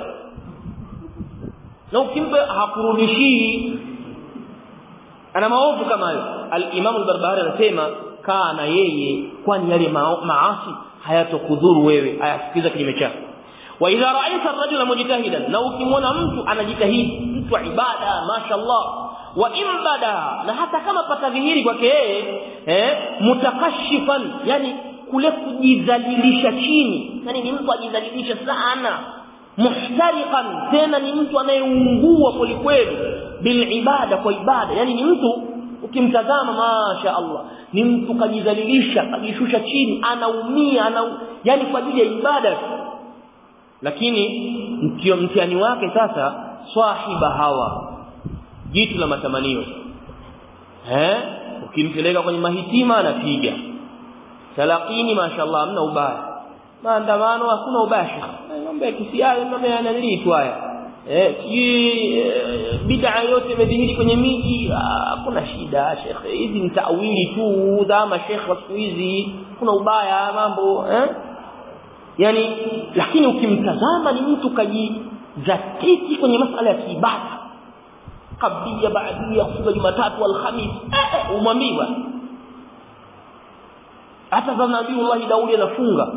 na ukimpa hakurudishi. Ana maovu kama hayo. Al-Imam al-Barbahari anasema kana yeye, kwani yale maasi hayatokudhuru wewe. Ayasikiza kinyume chake. Wa idha ra'aita ar-rajula mujtahidan, na ukimwona mtu anajitahidi, mtu wa ibada mashaallah, wa imbada, na hata kama patadhihiri kwake yeye eh mutakashifan, yani kule kujidhalilisha chini, yani ni mtu ajidhalilisha sana, muhtariqan, tena ni mtu anayeungua kwelikweli bil ibada, kwa ibada. Yani ni mtu ukimtazama masha Allah ni mtu kajidhalilisha, kajishusha chini, anaumia ana, yani kwa ajili ya ibada. Lakini mtio mtiani wake sasa swahiba hawa, jitu la matamanio eh ukimpeleka kwenye mahitima anapiga salakini, mashaallah hamna ubaya, maandamano hakuna ubaya, mambo ya kisiasa mambo yanalitu haya eh si bid'a yote imedhihiri kwenye miji, hakuna shida shekhe, hizi ni tawili tu dama shekhe wa siku hizi, kuna ubaya mambo eh yani. Lakini ukimtazama ni mtu kajizatiti kwenye masuala ya ibada, kabia baadia kufunga Jumatatu Alhamis, eh umwambiwa hata za Nabii Allah Daudi anafunga.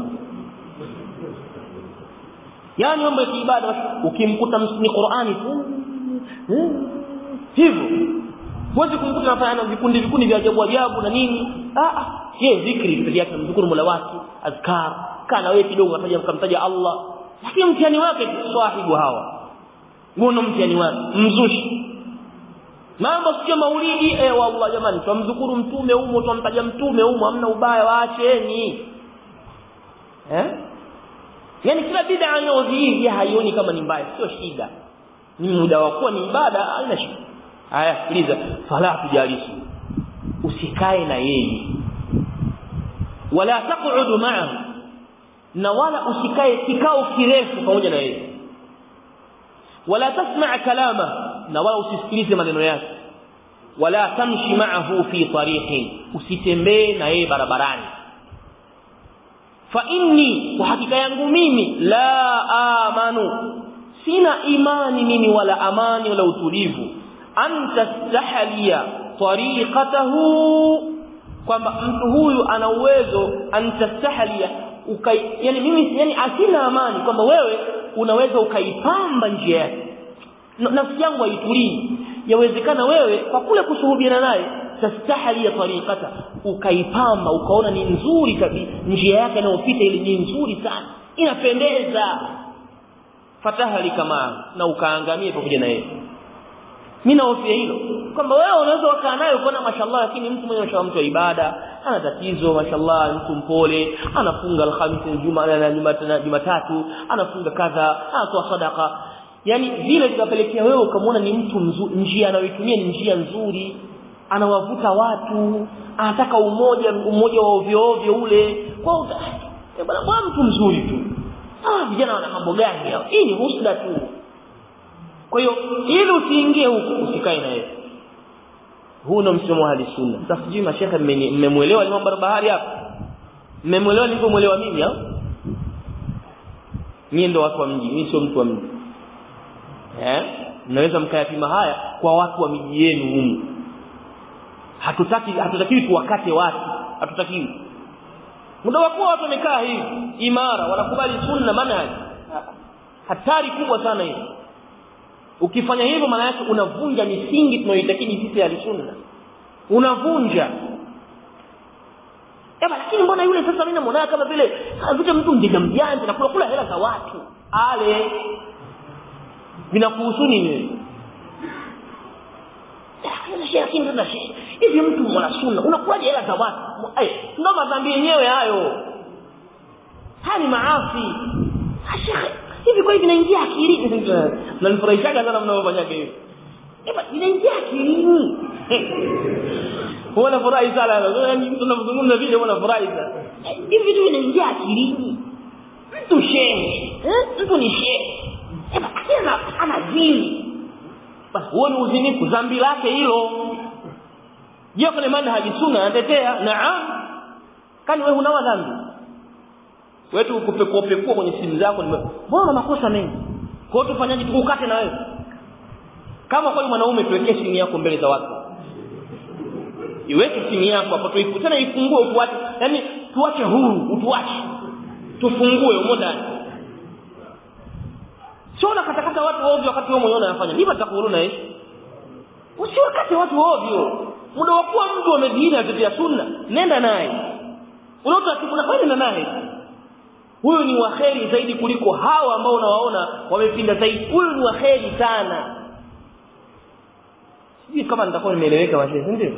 Yani mambo ya ibada ukimkuta msini Qur'ani tu hivyo, huwezi kumkuta anafanya vikundi vikundi vya ajabu ajabu na nini. Ah ah, yeye zikri pekee yake, mzikuru Mola wake, azkar, kana wewe kidogo ataja mkamtaja Allah. Lakini mtihani wake swahibu hawa, ngono mtihani wake mzushi, mambo sio maulidi eh wallah jamani, tumzukuru mtume humo, tumtaja mtume humo, hamna ubaya, waacheni eh. Yani kila bid'a inayodhihiri haioni kama ni mbaya, sio shida, ni muda wako, ni ibada, haina shida. Haya sikiliza, fala tujalisi, usikae na yeye, wala taq'udu ma'ahu, na wala usikae kikao kirefu pamoja na yeye, wala tasma' kalama, na wala usisikilize maneno yake, wala tamshi ma'ahu fi tariqin, usitembee na yeye barabarani. Fa inni, kwa hakika yangu mimi, la amanu, sina imani mimi wala amani wala utulivu, anta stahaliya, tariqatahu, kwamba mtu huyu ana uwezo antastahlia ukai, yani mimi yani asina amani kwamba wewe unaweza ukaipamba njia yake, nafsi yangu haitulii. Yawezekana wewe kwa kule kushuhudiana naye tastahlia tariqata, ukaipamba ukaona ni nzuri kabisa njia yake inayopita, ile ni nzuri sana, inapendeza, fatahali kama na ukaangamie pamoja na yeye. Mimi naofia hilo kwamba wewe unaweza ukaa naye ukaona mashallah, lakini mtu mwenye mashallah, mtu wa ibada, ana tatizo mashallah, mtu mpole, anafunga alhamisi juma na Jumatatu, anafunga kadha, anatoa sadaka, yani vile vikapelekea wewe ukamwona ni mtu mzuri, njia anayoitumia ni njia nzuri, anawavuta watu, anataka umoja umoja wa ovyo ovyo ule, kwa bwana bwana mtu mzuri tu. Ah, vijana wana mambo gani hao? Hii ni husda tu. Kwa hiyo ili usiingie huko, usikae na yeye. Huu ndo msimamo wa Ahlusunna. Sasa sijui mashaikh mmemuelewa Imam Barbahari hapa? Mmemuelewa nilivyomuelewa mimi au? Mimi ndo watu wa mji, mimi sio mtu wa mji. Eh? Mnaweza mkayapima haya kwa watu wa miji yenu humu. Hatutaki hatutakiwi tuwakate watu, hatutakiwi. Muda wako watu wamekaa hivi imara, wanakubali sunna manhaji. Hatari kubwa sana hiyo. Ukifanya hivyo maana yake unavunja misingi tunayoitakidi sisi Ahlusunna. Unavunja. Eba, lakini mbona yule sasa mimi namuona kama vile vita mtu mjinga mjanja na kula kula hela za watu. Ale vinakuhusu nini? Lakini ndio nashia. Hivi mtu mwana sunna unakulaje hela za watu? Eh, ndio madhambi yenyewe hayo. Hani maasi. Ashekhe, hivi kwa hivi inaingia akilini? Na nifurahishaga sana mnaofanya hivi. Eba, inaingia akilini. Wala furahi sana, yaani mtu anazungumza vile wala furahi sana. Hivi vitu vinaingia akilini. Mtu shehe, eh? Mtu ni shehe. Eba, tena anazini. Basi huo ni uzinifu, dhambi lake hilo. Je, kwa maana Ahlusunna anatetea? Naam. Kani wewe huna dhambi? Wewe tu kupekua pekua kwenye simu zako, mbona makosa mengi? Kwa hiyo tufanyaje, tukukate na wewe? Kama kwa mwanaume tuwekee simu yako mbele za watu. Iweke simu yako hapo, tuikutana ifungue utuache. Yaani tuache huru, utuache. Tufungue umo ndani. Sio na katakata watu ovyo wakati wewe mwenyewe unafanya. Ndivyo atakuona yeye. Usiwakate watu ovyo. Muda wa kuwa mtu amedhihiri atetea sunna, nenda naye. Unaota kuna kweli naye. Huyu ni waheri zaidi kuliko hawa ambao unawaona wamepinda zaidi. Huyu ni waheri sana. Sisi kama nitakuwa nimeeleweka washe, ndio.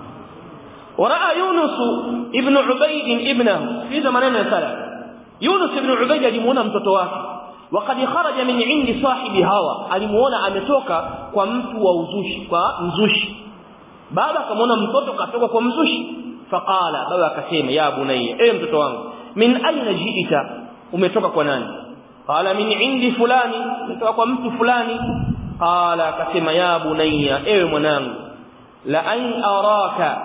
Waraa Yunus ibn Ubayd ibnahu, hizo maneno ya sala. Yunus ibn Ubayd alimuona mtoto wake, wakati kharaja min indi sahibi hawa, alimuona ametoka kwa mtu wa uzushi, kwa mzushi. Baba akamuona mtoto katoka kwa mzushi, faqala, baba akasema, ya bunayya, ewe mtoto wangu, min aina jiita, umetoka kwa nani? Qala min indi fulani, umetoka kwa mtu fulani. Qala, akasema, ya bunayya, ewe mwanangu, la an araka,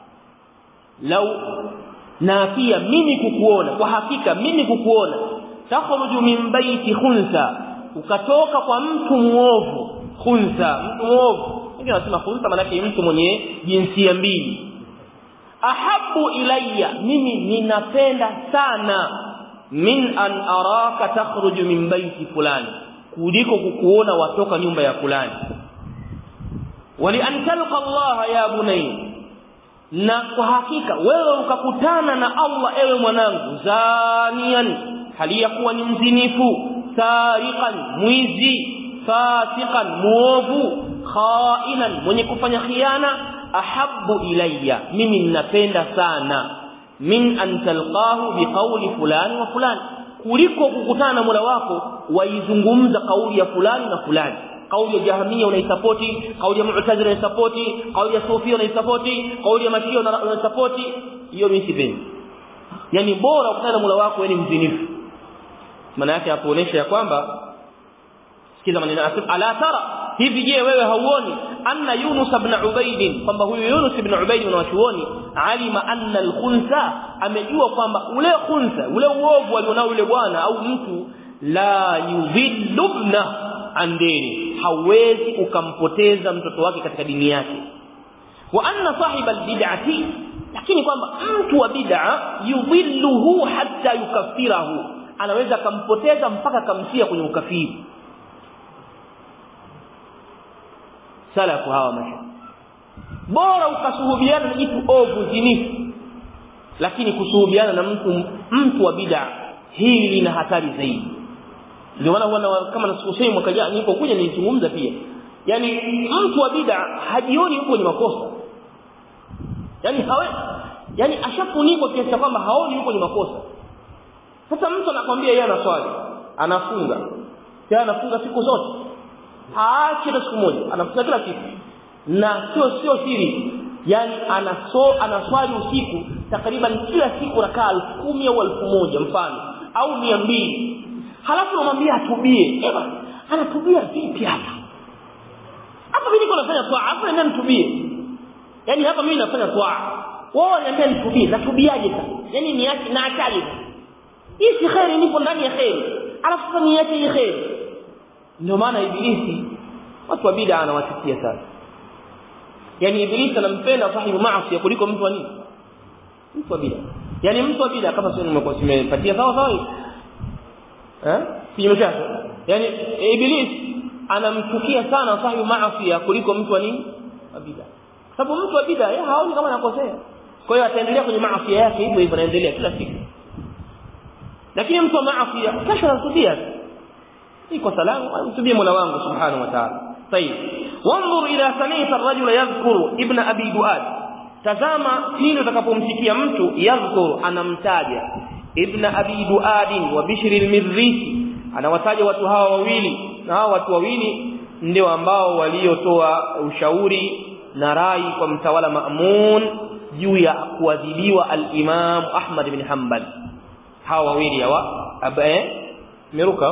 law nafia, mimi kukuona, kwa hakika mimi kukuona, takhruju min baiti khunsa, ukatoka kwa mtu muovu. Khunsa, mtu muovu. Ndio nasema khunsa maana yake mtu mwenye jinsia mbili. Ahabbu ilayya, mimi ninapenda sana, min an araka takhruju min baiti fulani, kuliko kukuona watoka nyumba ya fulani. Wali an talqa Allah ya bunayya, na kwa hakika wewe ukakutana na Allah ewe mwanangu, zanian, hali ya kuwa ni mzinifu, sariqan, mwizi, fasiqan, muovu, khainan, mwenye kufanya khiana. Ahabbu ilayya, mimi ninapenda sana, min an talqahu biqawli fulani wa fulani, kuliko kukutana na Mola wako waizungumza kauli ya fulani na fulani. Kauli ya Jahmiya unaisapoti, kauli ya Mu'tazila unaisapoti, kauli ya Sufia unaisapoti, kauli ya Mashia unaisapoti. Hiyo mimi sipendi. Yani bora ukutana na Mola wako wewe ni mzinifu. Maana yake hapoonyesha ya kwamba, sikiza maneno asif, ala tara, hivi je wewe hauoni anna Yunus ibn Ubayd, kwamba huyu Yunus ibn Ubayd unawachuoni, alima anna al-khunsa, amejua kwamba ule khunsa, ule uovu alionao yule bwana au mtu, la yudhillubna andini, hawezi ukampoteza mtoto wake katika dini yake. wa anna sahiba albid'ati, lakini kwamba mtu wa bid'a yudhilluhu hatta yukaffirahu, anaweza kumpoteza mpaka kamtia kwenye ukafiri. Salafu hawa masha bora ukasuhubiana na mtu ovu zinifu, lakini kusuhubiana na mtu mtu wa bid'a hili lina hatari zaidi. Ndio maana huwa kama nasikosei mwaka jana niko kuja nilizungumza pia, yani mtu wa bid'a hajioni yuko kwenye makosa, yani hawe yani ashafunikwa kiasi kwamba haoni yuko kwenye makosa. Sasa mtu anakuambia yeye anaswali, anafunga, yeye anafunga siku zote, haachi hata siku moja, anafunga kila siku, na sio sio siri, yani anaso anaswali usiku takriban kila siku rakaa elfu kumi au elfu moja mfano au mia mbili, halafu unamwambia atubie. Eba, anatubia vipi hapa? Hapa mimi niko nafanya toa, hapa nenda nitubie. Yani hapa mimi nafanya toa, wao wananiambia nitubie, natubiaje sasa? Yani niache na achaje? Hii si khairi, nipo ndani ya khairi, alafu sasa niache hii khairi. Ndio maana ibilisi watu wa bid'a anawachukia sana. Yani ibilisi anampenda sahibu maasi kuliko mtu wa nini? Mtu wa bid'a. Yani mtu wa bid'a kama sio nimepatia sawa sawa hivi. Eh? Kinyume chake. Yani ibilisi anamchukia sana sahibu maasi kuliko mtu wa nini? Wa bid'a. Sababu mtu wa bid'a yeye haoni kama anakosea. Kwa hiyo ataendelea kwenye maasi yake hivyo hivyo, anaendelea kila siku. Lakini mtu wa maasi kesho anasubia. Iko salamu, anasubia Mola wangu subhanahu wa ta'ala. طيب وانظر الى سميت الرجل يذكر ابن ابي دؤاد, tazama pindi utakapomsikia mtu yadhkuru anamtaja ibn abi duad wa bishr al-mirrisi, anawataja watu hawa wawili, na hawa watu wawili ndio ambao waliotoa ushauri na rai kwa mtawala Ma'mun juu ya kuadhibiwa al-Imam Ahmad ibn Hanbal. Hawa wawili hawa abae miruka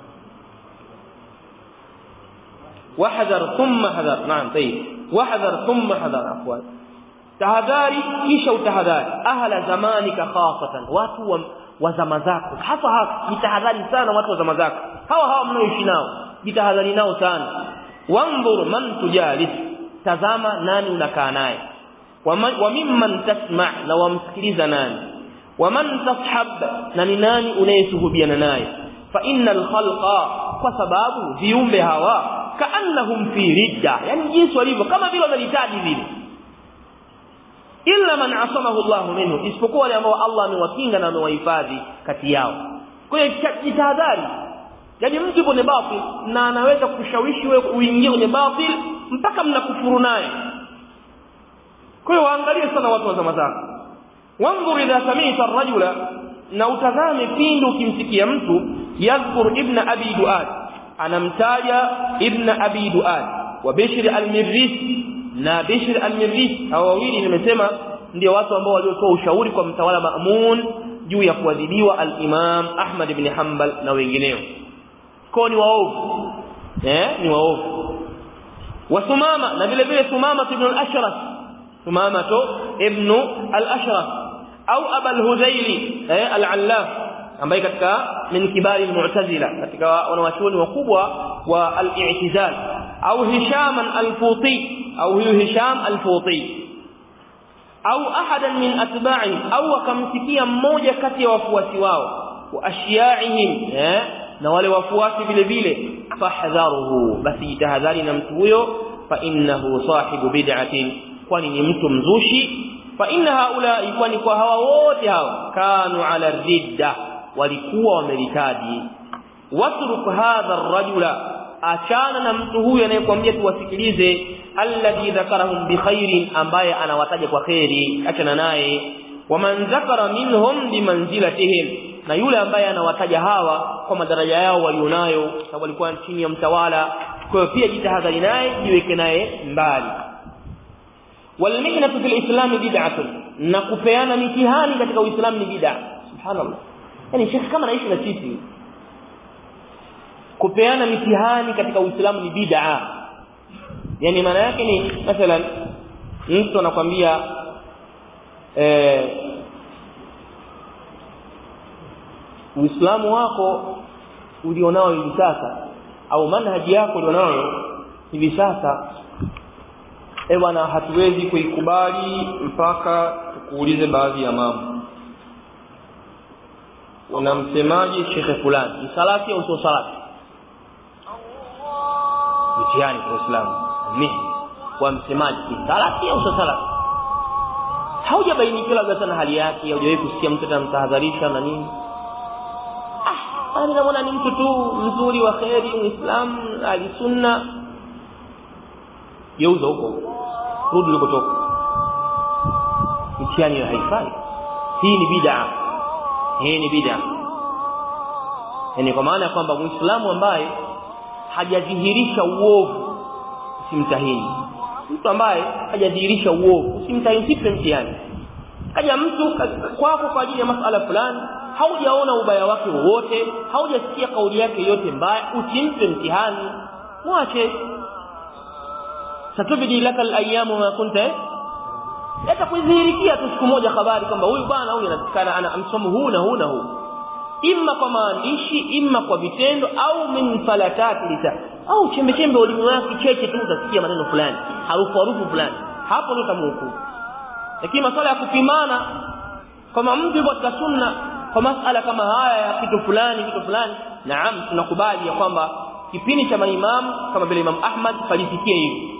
وحذر ثم حذر. نعم طيب وحذر ثم حذر عفوا tahadhari kisha utahadhari ahla zamanika khasatan, watu wa, wa zama zako hasa hasa jitahadhari sana watu wa zama zako hawa hawa mnaoishi nao, jitahadhari nao sana. Wanzur man tujalis, tazama nani unakaa naye, wa mimman tasma', na wamsikiliza nani, wa man tashab, na ni nani unayesuhubiana naye. Fa innal khalqa, kwa sababu viumbe hawa kaannahum fi ridda, yani jinsi walivyo kama vile wanalitaji vile, illa man asamahu Allah minhu, isipokuwa wale ambao Allah amewakinga na amewahifadhi kati yao. Kwa hiyo jitahadhari, yani mtu yupo ni batil na anaweza kushawishi wewe uingie kwenye batil mpaka mnakufuru naye. Kwa hiyo waangalie sana watu wa zama zako. Wanzur idha sami'ta ar-rajula, na utazame pindi ukimsikia mtu yadhkur ibn abi duad, anamtaja ibn abi duad wa bishr al-mirrisi, na bishr al-mirrisi. Hao wawili nimesema ndio watu ambao waliotoa ushauri kwa mtawala Ma'mun juu ya kuadhibiwa al-Imam Ahmad ibn Hanbal na wengineo. Kwa ni waovu, eh ni waovu. Wa Thumama, na vile vile Thumama ibn al-Ashraf, Thumama to ibn al-Ashraf au Aba al-Hudayli eh al-Allaf, ambaye katika min kibari al-Mu'tazila, katika wanawachuoni wakubwa wa al-i'tizal, au Hisham al-Futi, au huyo Hisham al-Futi, au ahadan min atba'i, au akamsikia mmoja kati ya wafuasi wao, wa ashiyaihim eh na wale wafuasi vile vile, fahdharuhu, basi tahadhari na mtu huyo, fa innahu sahibu bid'atin, kwani ni mtu mzushi. Fa inna haula, kwani kwa hawa wote hawa kanu ala ridda, walikuwa wamelitaji. Watruk hadha ar-rajula, achana na mtu huyo anayekwambia tuwasikilize, alladhi dhakarahum bi khairin, ambaye anawataja kwa khairi, achana naye. Waman dhakara minhum bi manzilatihim, na yule ambaye anawataja hawa kwa madaraja yao walionayo, sababu walikuwa chini ya mtawala. Kwa hiyo pia jitahadhari naye, jiweke naye mbali. Wal mihnatu fil islam bid'atun, na kupeana mitihani katika Uislamu ni bid'a. Subhanallah, yani shekhi kama naishi na sisi, kupeana mitihani katika Uislamu ni bid'a. Yani maana yake ni mathalan mtu anakuambia eh Uislamu wako ulionao hivi sasa, au manhaji yako ulionao hivi sasa eh bwana hatuwezi kuikubali mpaka tukuulize baadhi ya mambo. Unamsemaje shekhe fulani? Ni salafi au sio salafi? Mtihani kwa Uislamu. Ni kwa msemaji ni salafi au sio salafi? Haujabainika labda sana hali yake, haujawahi kusikia mtu anamtahadharisha na nini? Ah, ana naona ni mtu tu mzuri wa khairi, Muislamu, alisunna. Yeuza huko. Rudi ulikotoka. Mtihani haifai. Hii ni bid'a. Hii ni bid'a. Yaani kwa maana kwamba Muislamu ambaye hajadhihirisha uovu usimtahini. Mtu ambaye hajadhihirisha uovu usimtahini, sipe mtihani. Kaja mtu kwako kwa ajili ya masuala fulani, haujaona ubaya wake wote, haujasikia kauli yake yote mbaya, usimpe mtihani. Mwache. Satubidi laka al-ayyamu ma kunta hata kudhihirikia tu siku moja habari kwamba huyu bwana huyu anatikana ana msomo huu na huu na huu, imma kwa maandishi, imma kwa vitendo, au min falatati lisa, au chembe chembe ulimi wake cheche tu utasikia maneno fulani, harufu harufu fulani, hapo ndo tamhukumu. Lakini masuala ya kupimana kama mtu yuko katika sunna kwa masuala kama haya ya kitu fulani kitu fulani, naam tunakubali ya kwamba kipindi cha maimamu kama vile Imam Ahmad falifikia hivi.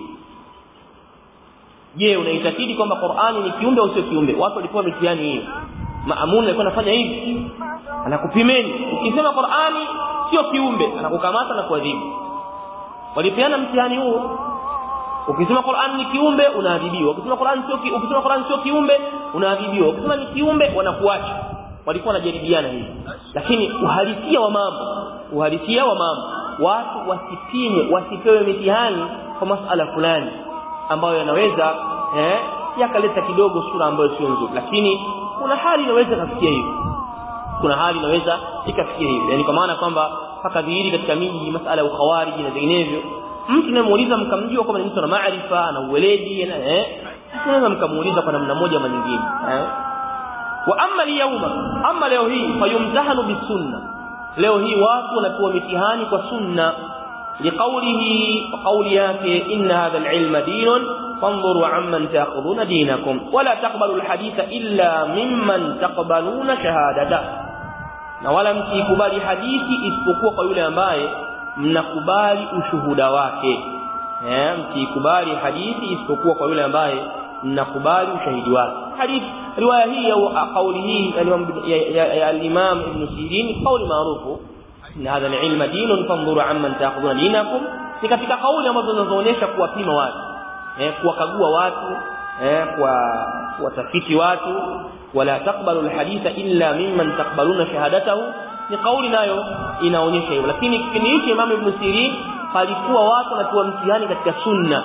Je, unaitakidi kwamba Qur'ani ni kiumbe au sio kiumbe? Watu walikuwa mitihani hiyo. Maamun alikuwa anafanya hivi. Anakupimeni. Ukisema Qur'ani sio kiumbe, anakukamata na kuadhibu. Walipeana mtihani huo. Ukisema Qur'ani ni kiumbe unaadhibiwa. Ukisema Qur'ani sio kiumbe, ukisema Qur'ani sio kiumbe unaadhibiwa. Ukisema ni kiumbe wanakuacha. Walikuwa wanajadiliana hivi. Lakini uhalisia wa mambo, uhalisia wa mambo, watu wasipimwe, wasipewe mitihani kwa masuala fulani ambayo yanaweza eh yakaleta kidogo sura ambayo sio nzuri. Lakini kuna hali inaweza kufikia hivi. Kuna hali inaweza ikafikia hivi. Yaani kwa maana kwamba paka dhihiri katika miji masuala ya ukhawarij na vinginevyo, mtu anayemuuliza mkamjua kama ni mtu na maarifa na uweledi na eh unaweza mkamuuliza kwa namna moja ama nyingine eh. Wa amma al-yawma, amma leo hii fayumtahanu bisunna. Leo hii watu wanapewa mitihani kwa sunna. لقوله وقوليات إن هذا العلم دين فانظروا عمن تأخذون دينكم ولا تقبلوا الحديث إلا ممن تقبلون شهادته. ولا msikubali hadithi isipokuwa kwa yule ambaye mnakubali ushuhuda wake. Eh, msikubali hadithi isipokuwa kwa yule ambaye mnakubali ushahidi wake. Hadith riwaya hii au kauli hii ya al-Imam Ibn Sirin kauli maarufu, إن هذا العلم دين فانظروا عمن تأخذون دينكم. ni katika kauli ambazo zinazoonyesha kuwapima watu, eh kuwakagua watu, eh kwa kuwatafiti watu. wala taqbalu alhaditha illa mimman taqbaluna shahadatahu, ni kauli nayo inaonyesha hivyo. Lakini kipindi hicho Imam Ibn Sirin palikuwa watu wanatoa mtihani katika sunna.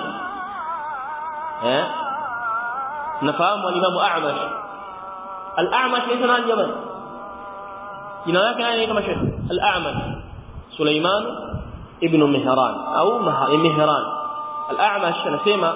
eh nafahamu al-Imam A'mash. al-A'mash ni nani jamani? jina lake nani kama sheikh? al-A'mash Sulaiman ibn Mihran au Mihran. al-A'mash anasema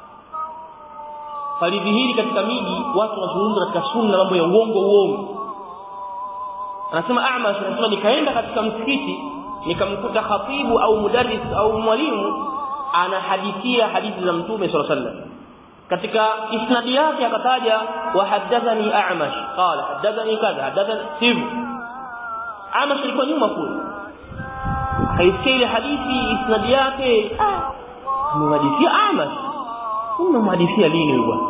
falidhihiri katika miji watu wanazungumza katika sunna mambo ya uongo uongo. Anasema A'mash, anasema nikaenda katika msikiti nikamkuta khatibu au mudarris au mwalimu anahadithia hadithi za Mtume sallallahu alaihi wasallam. katika isnadi yake akataja wa hadathani A'mash qala hadathani kadha hadathani sibu. A'mash alikuwa nyuma kule, akaisikia ile hadithi isnadi yake, ah mhadithia A'mash, unamhadithia lini huyu bwana?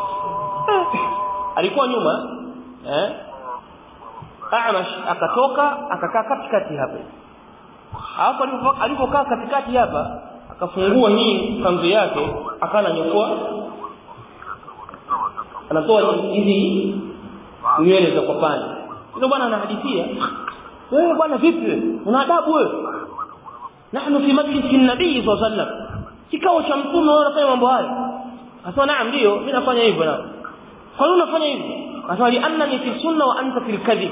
Alikuwa nyuma eh A'mash akatoka akakaa katikati hapa. Hapo alipokaa katikati hapa akafungua hii kanzu yake akana nyokoa, anatoa hizi nywele za kopani. Ndio bwana anahadithia, wewe bwana vipi? Una adabu wewe? Nahnu fi majlisi an-nabii sallallahu alayhi wasallam, kikao cha mtume wewe unafanya mambo haya? Akasema naam ndio mimi nafanya hivyo. Na kwa nini unafanya hivyo? Akasema li annani fi sunna wa anta fil kadhib,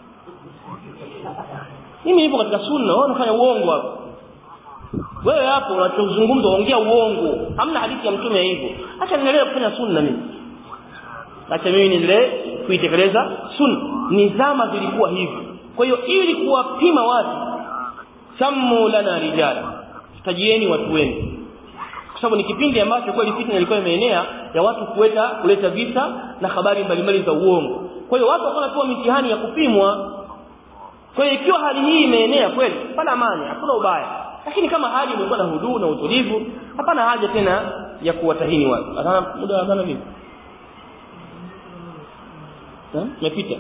mimi nipo katika sunna wewe unafanya uongo hapo. Wewe hapo unachozungumza ongea uongo, hamna hadithi ya mtume hivyo. Acha niendelee kufanya sunna mimi, acha mimi niendelee kuitekeleza sunna. Nizama zilikuwa hivi. Kwa hiyo ili kuwapima watu, sammu lana rijala, tajieni watu wenu. sababu ni kipindi ambacho kweli fitna ilikuwa imeenea ya watu kuleta kuleta vita na habari mbalimbali za uongo. Kwa hiyo watu wanapewa mitihani ya kupimwa. Kwa hiyo ikiwa hali hii imeenea kweli, pana amani, hakuna ubaya. Lakini kama hali imekuwa na huduu na utulivu, hapana haja tena ya kuwatahini watu. Hata muda wa sana vipi? Naam, umepita.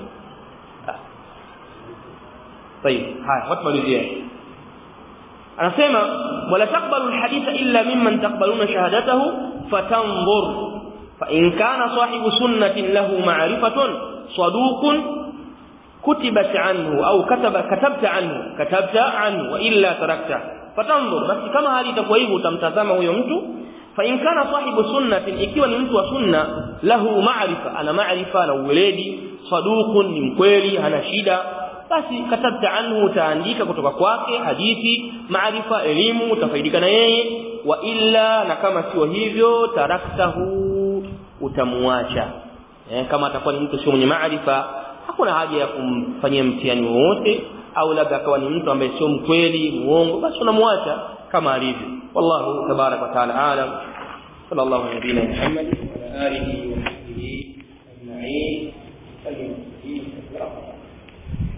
طيب haya watu malizie. Anasema wala taqbalu alhaditha illa mimman taqbaluna shahadatahu fatanzur fa in kana sahibu sunnatin lahu ma'rifatun saduqun kutibat anhu au kataba katabta anhu katabta anhu wa illa tarakta fatanzur. Basi kama hali itakuwa hivyo utamtazama huyo mtu. Fa in kana sahibu sunnatin, ikiwa ni mtu wa sunna, lahu ma'rifa, ana ma'rifa na uweledi, saduqun, ni mkweli, hana shida, basi katabta anhu, utaandika kutoka kwake hadithi, maarifa, elimu, utafaidika na yeye. Wa illa, na kama sio hivyo, taraktahu, utamuacha. Eh, kama atakuwa ni mtu sio mwenye maarifa, hakuna haja ya kumfanyia mtihani wowote, au labda akawa ni mtu ambaye sio mkweli, muongo, basi unamuacha kama alivyo. Wallahu tabarak wa taala alam. Sallallahu alayhi wa sallam Muhammad wa alihi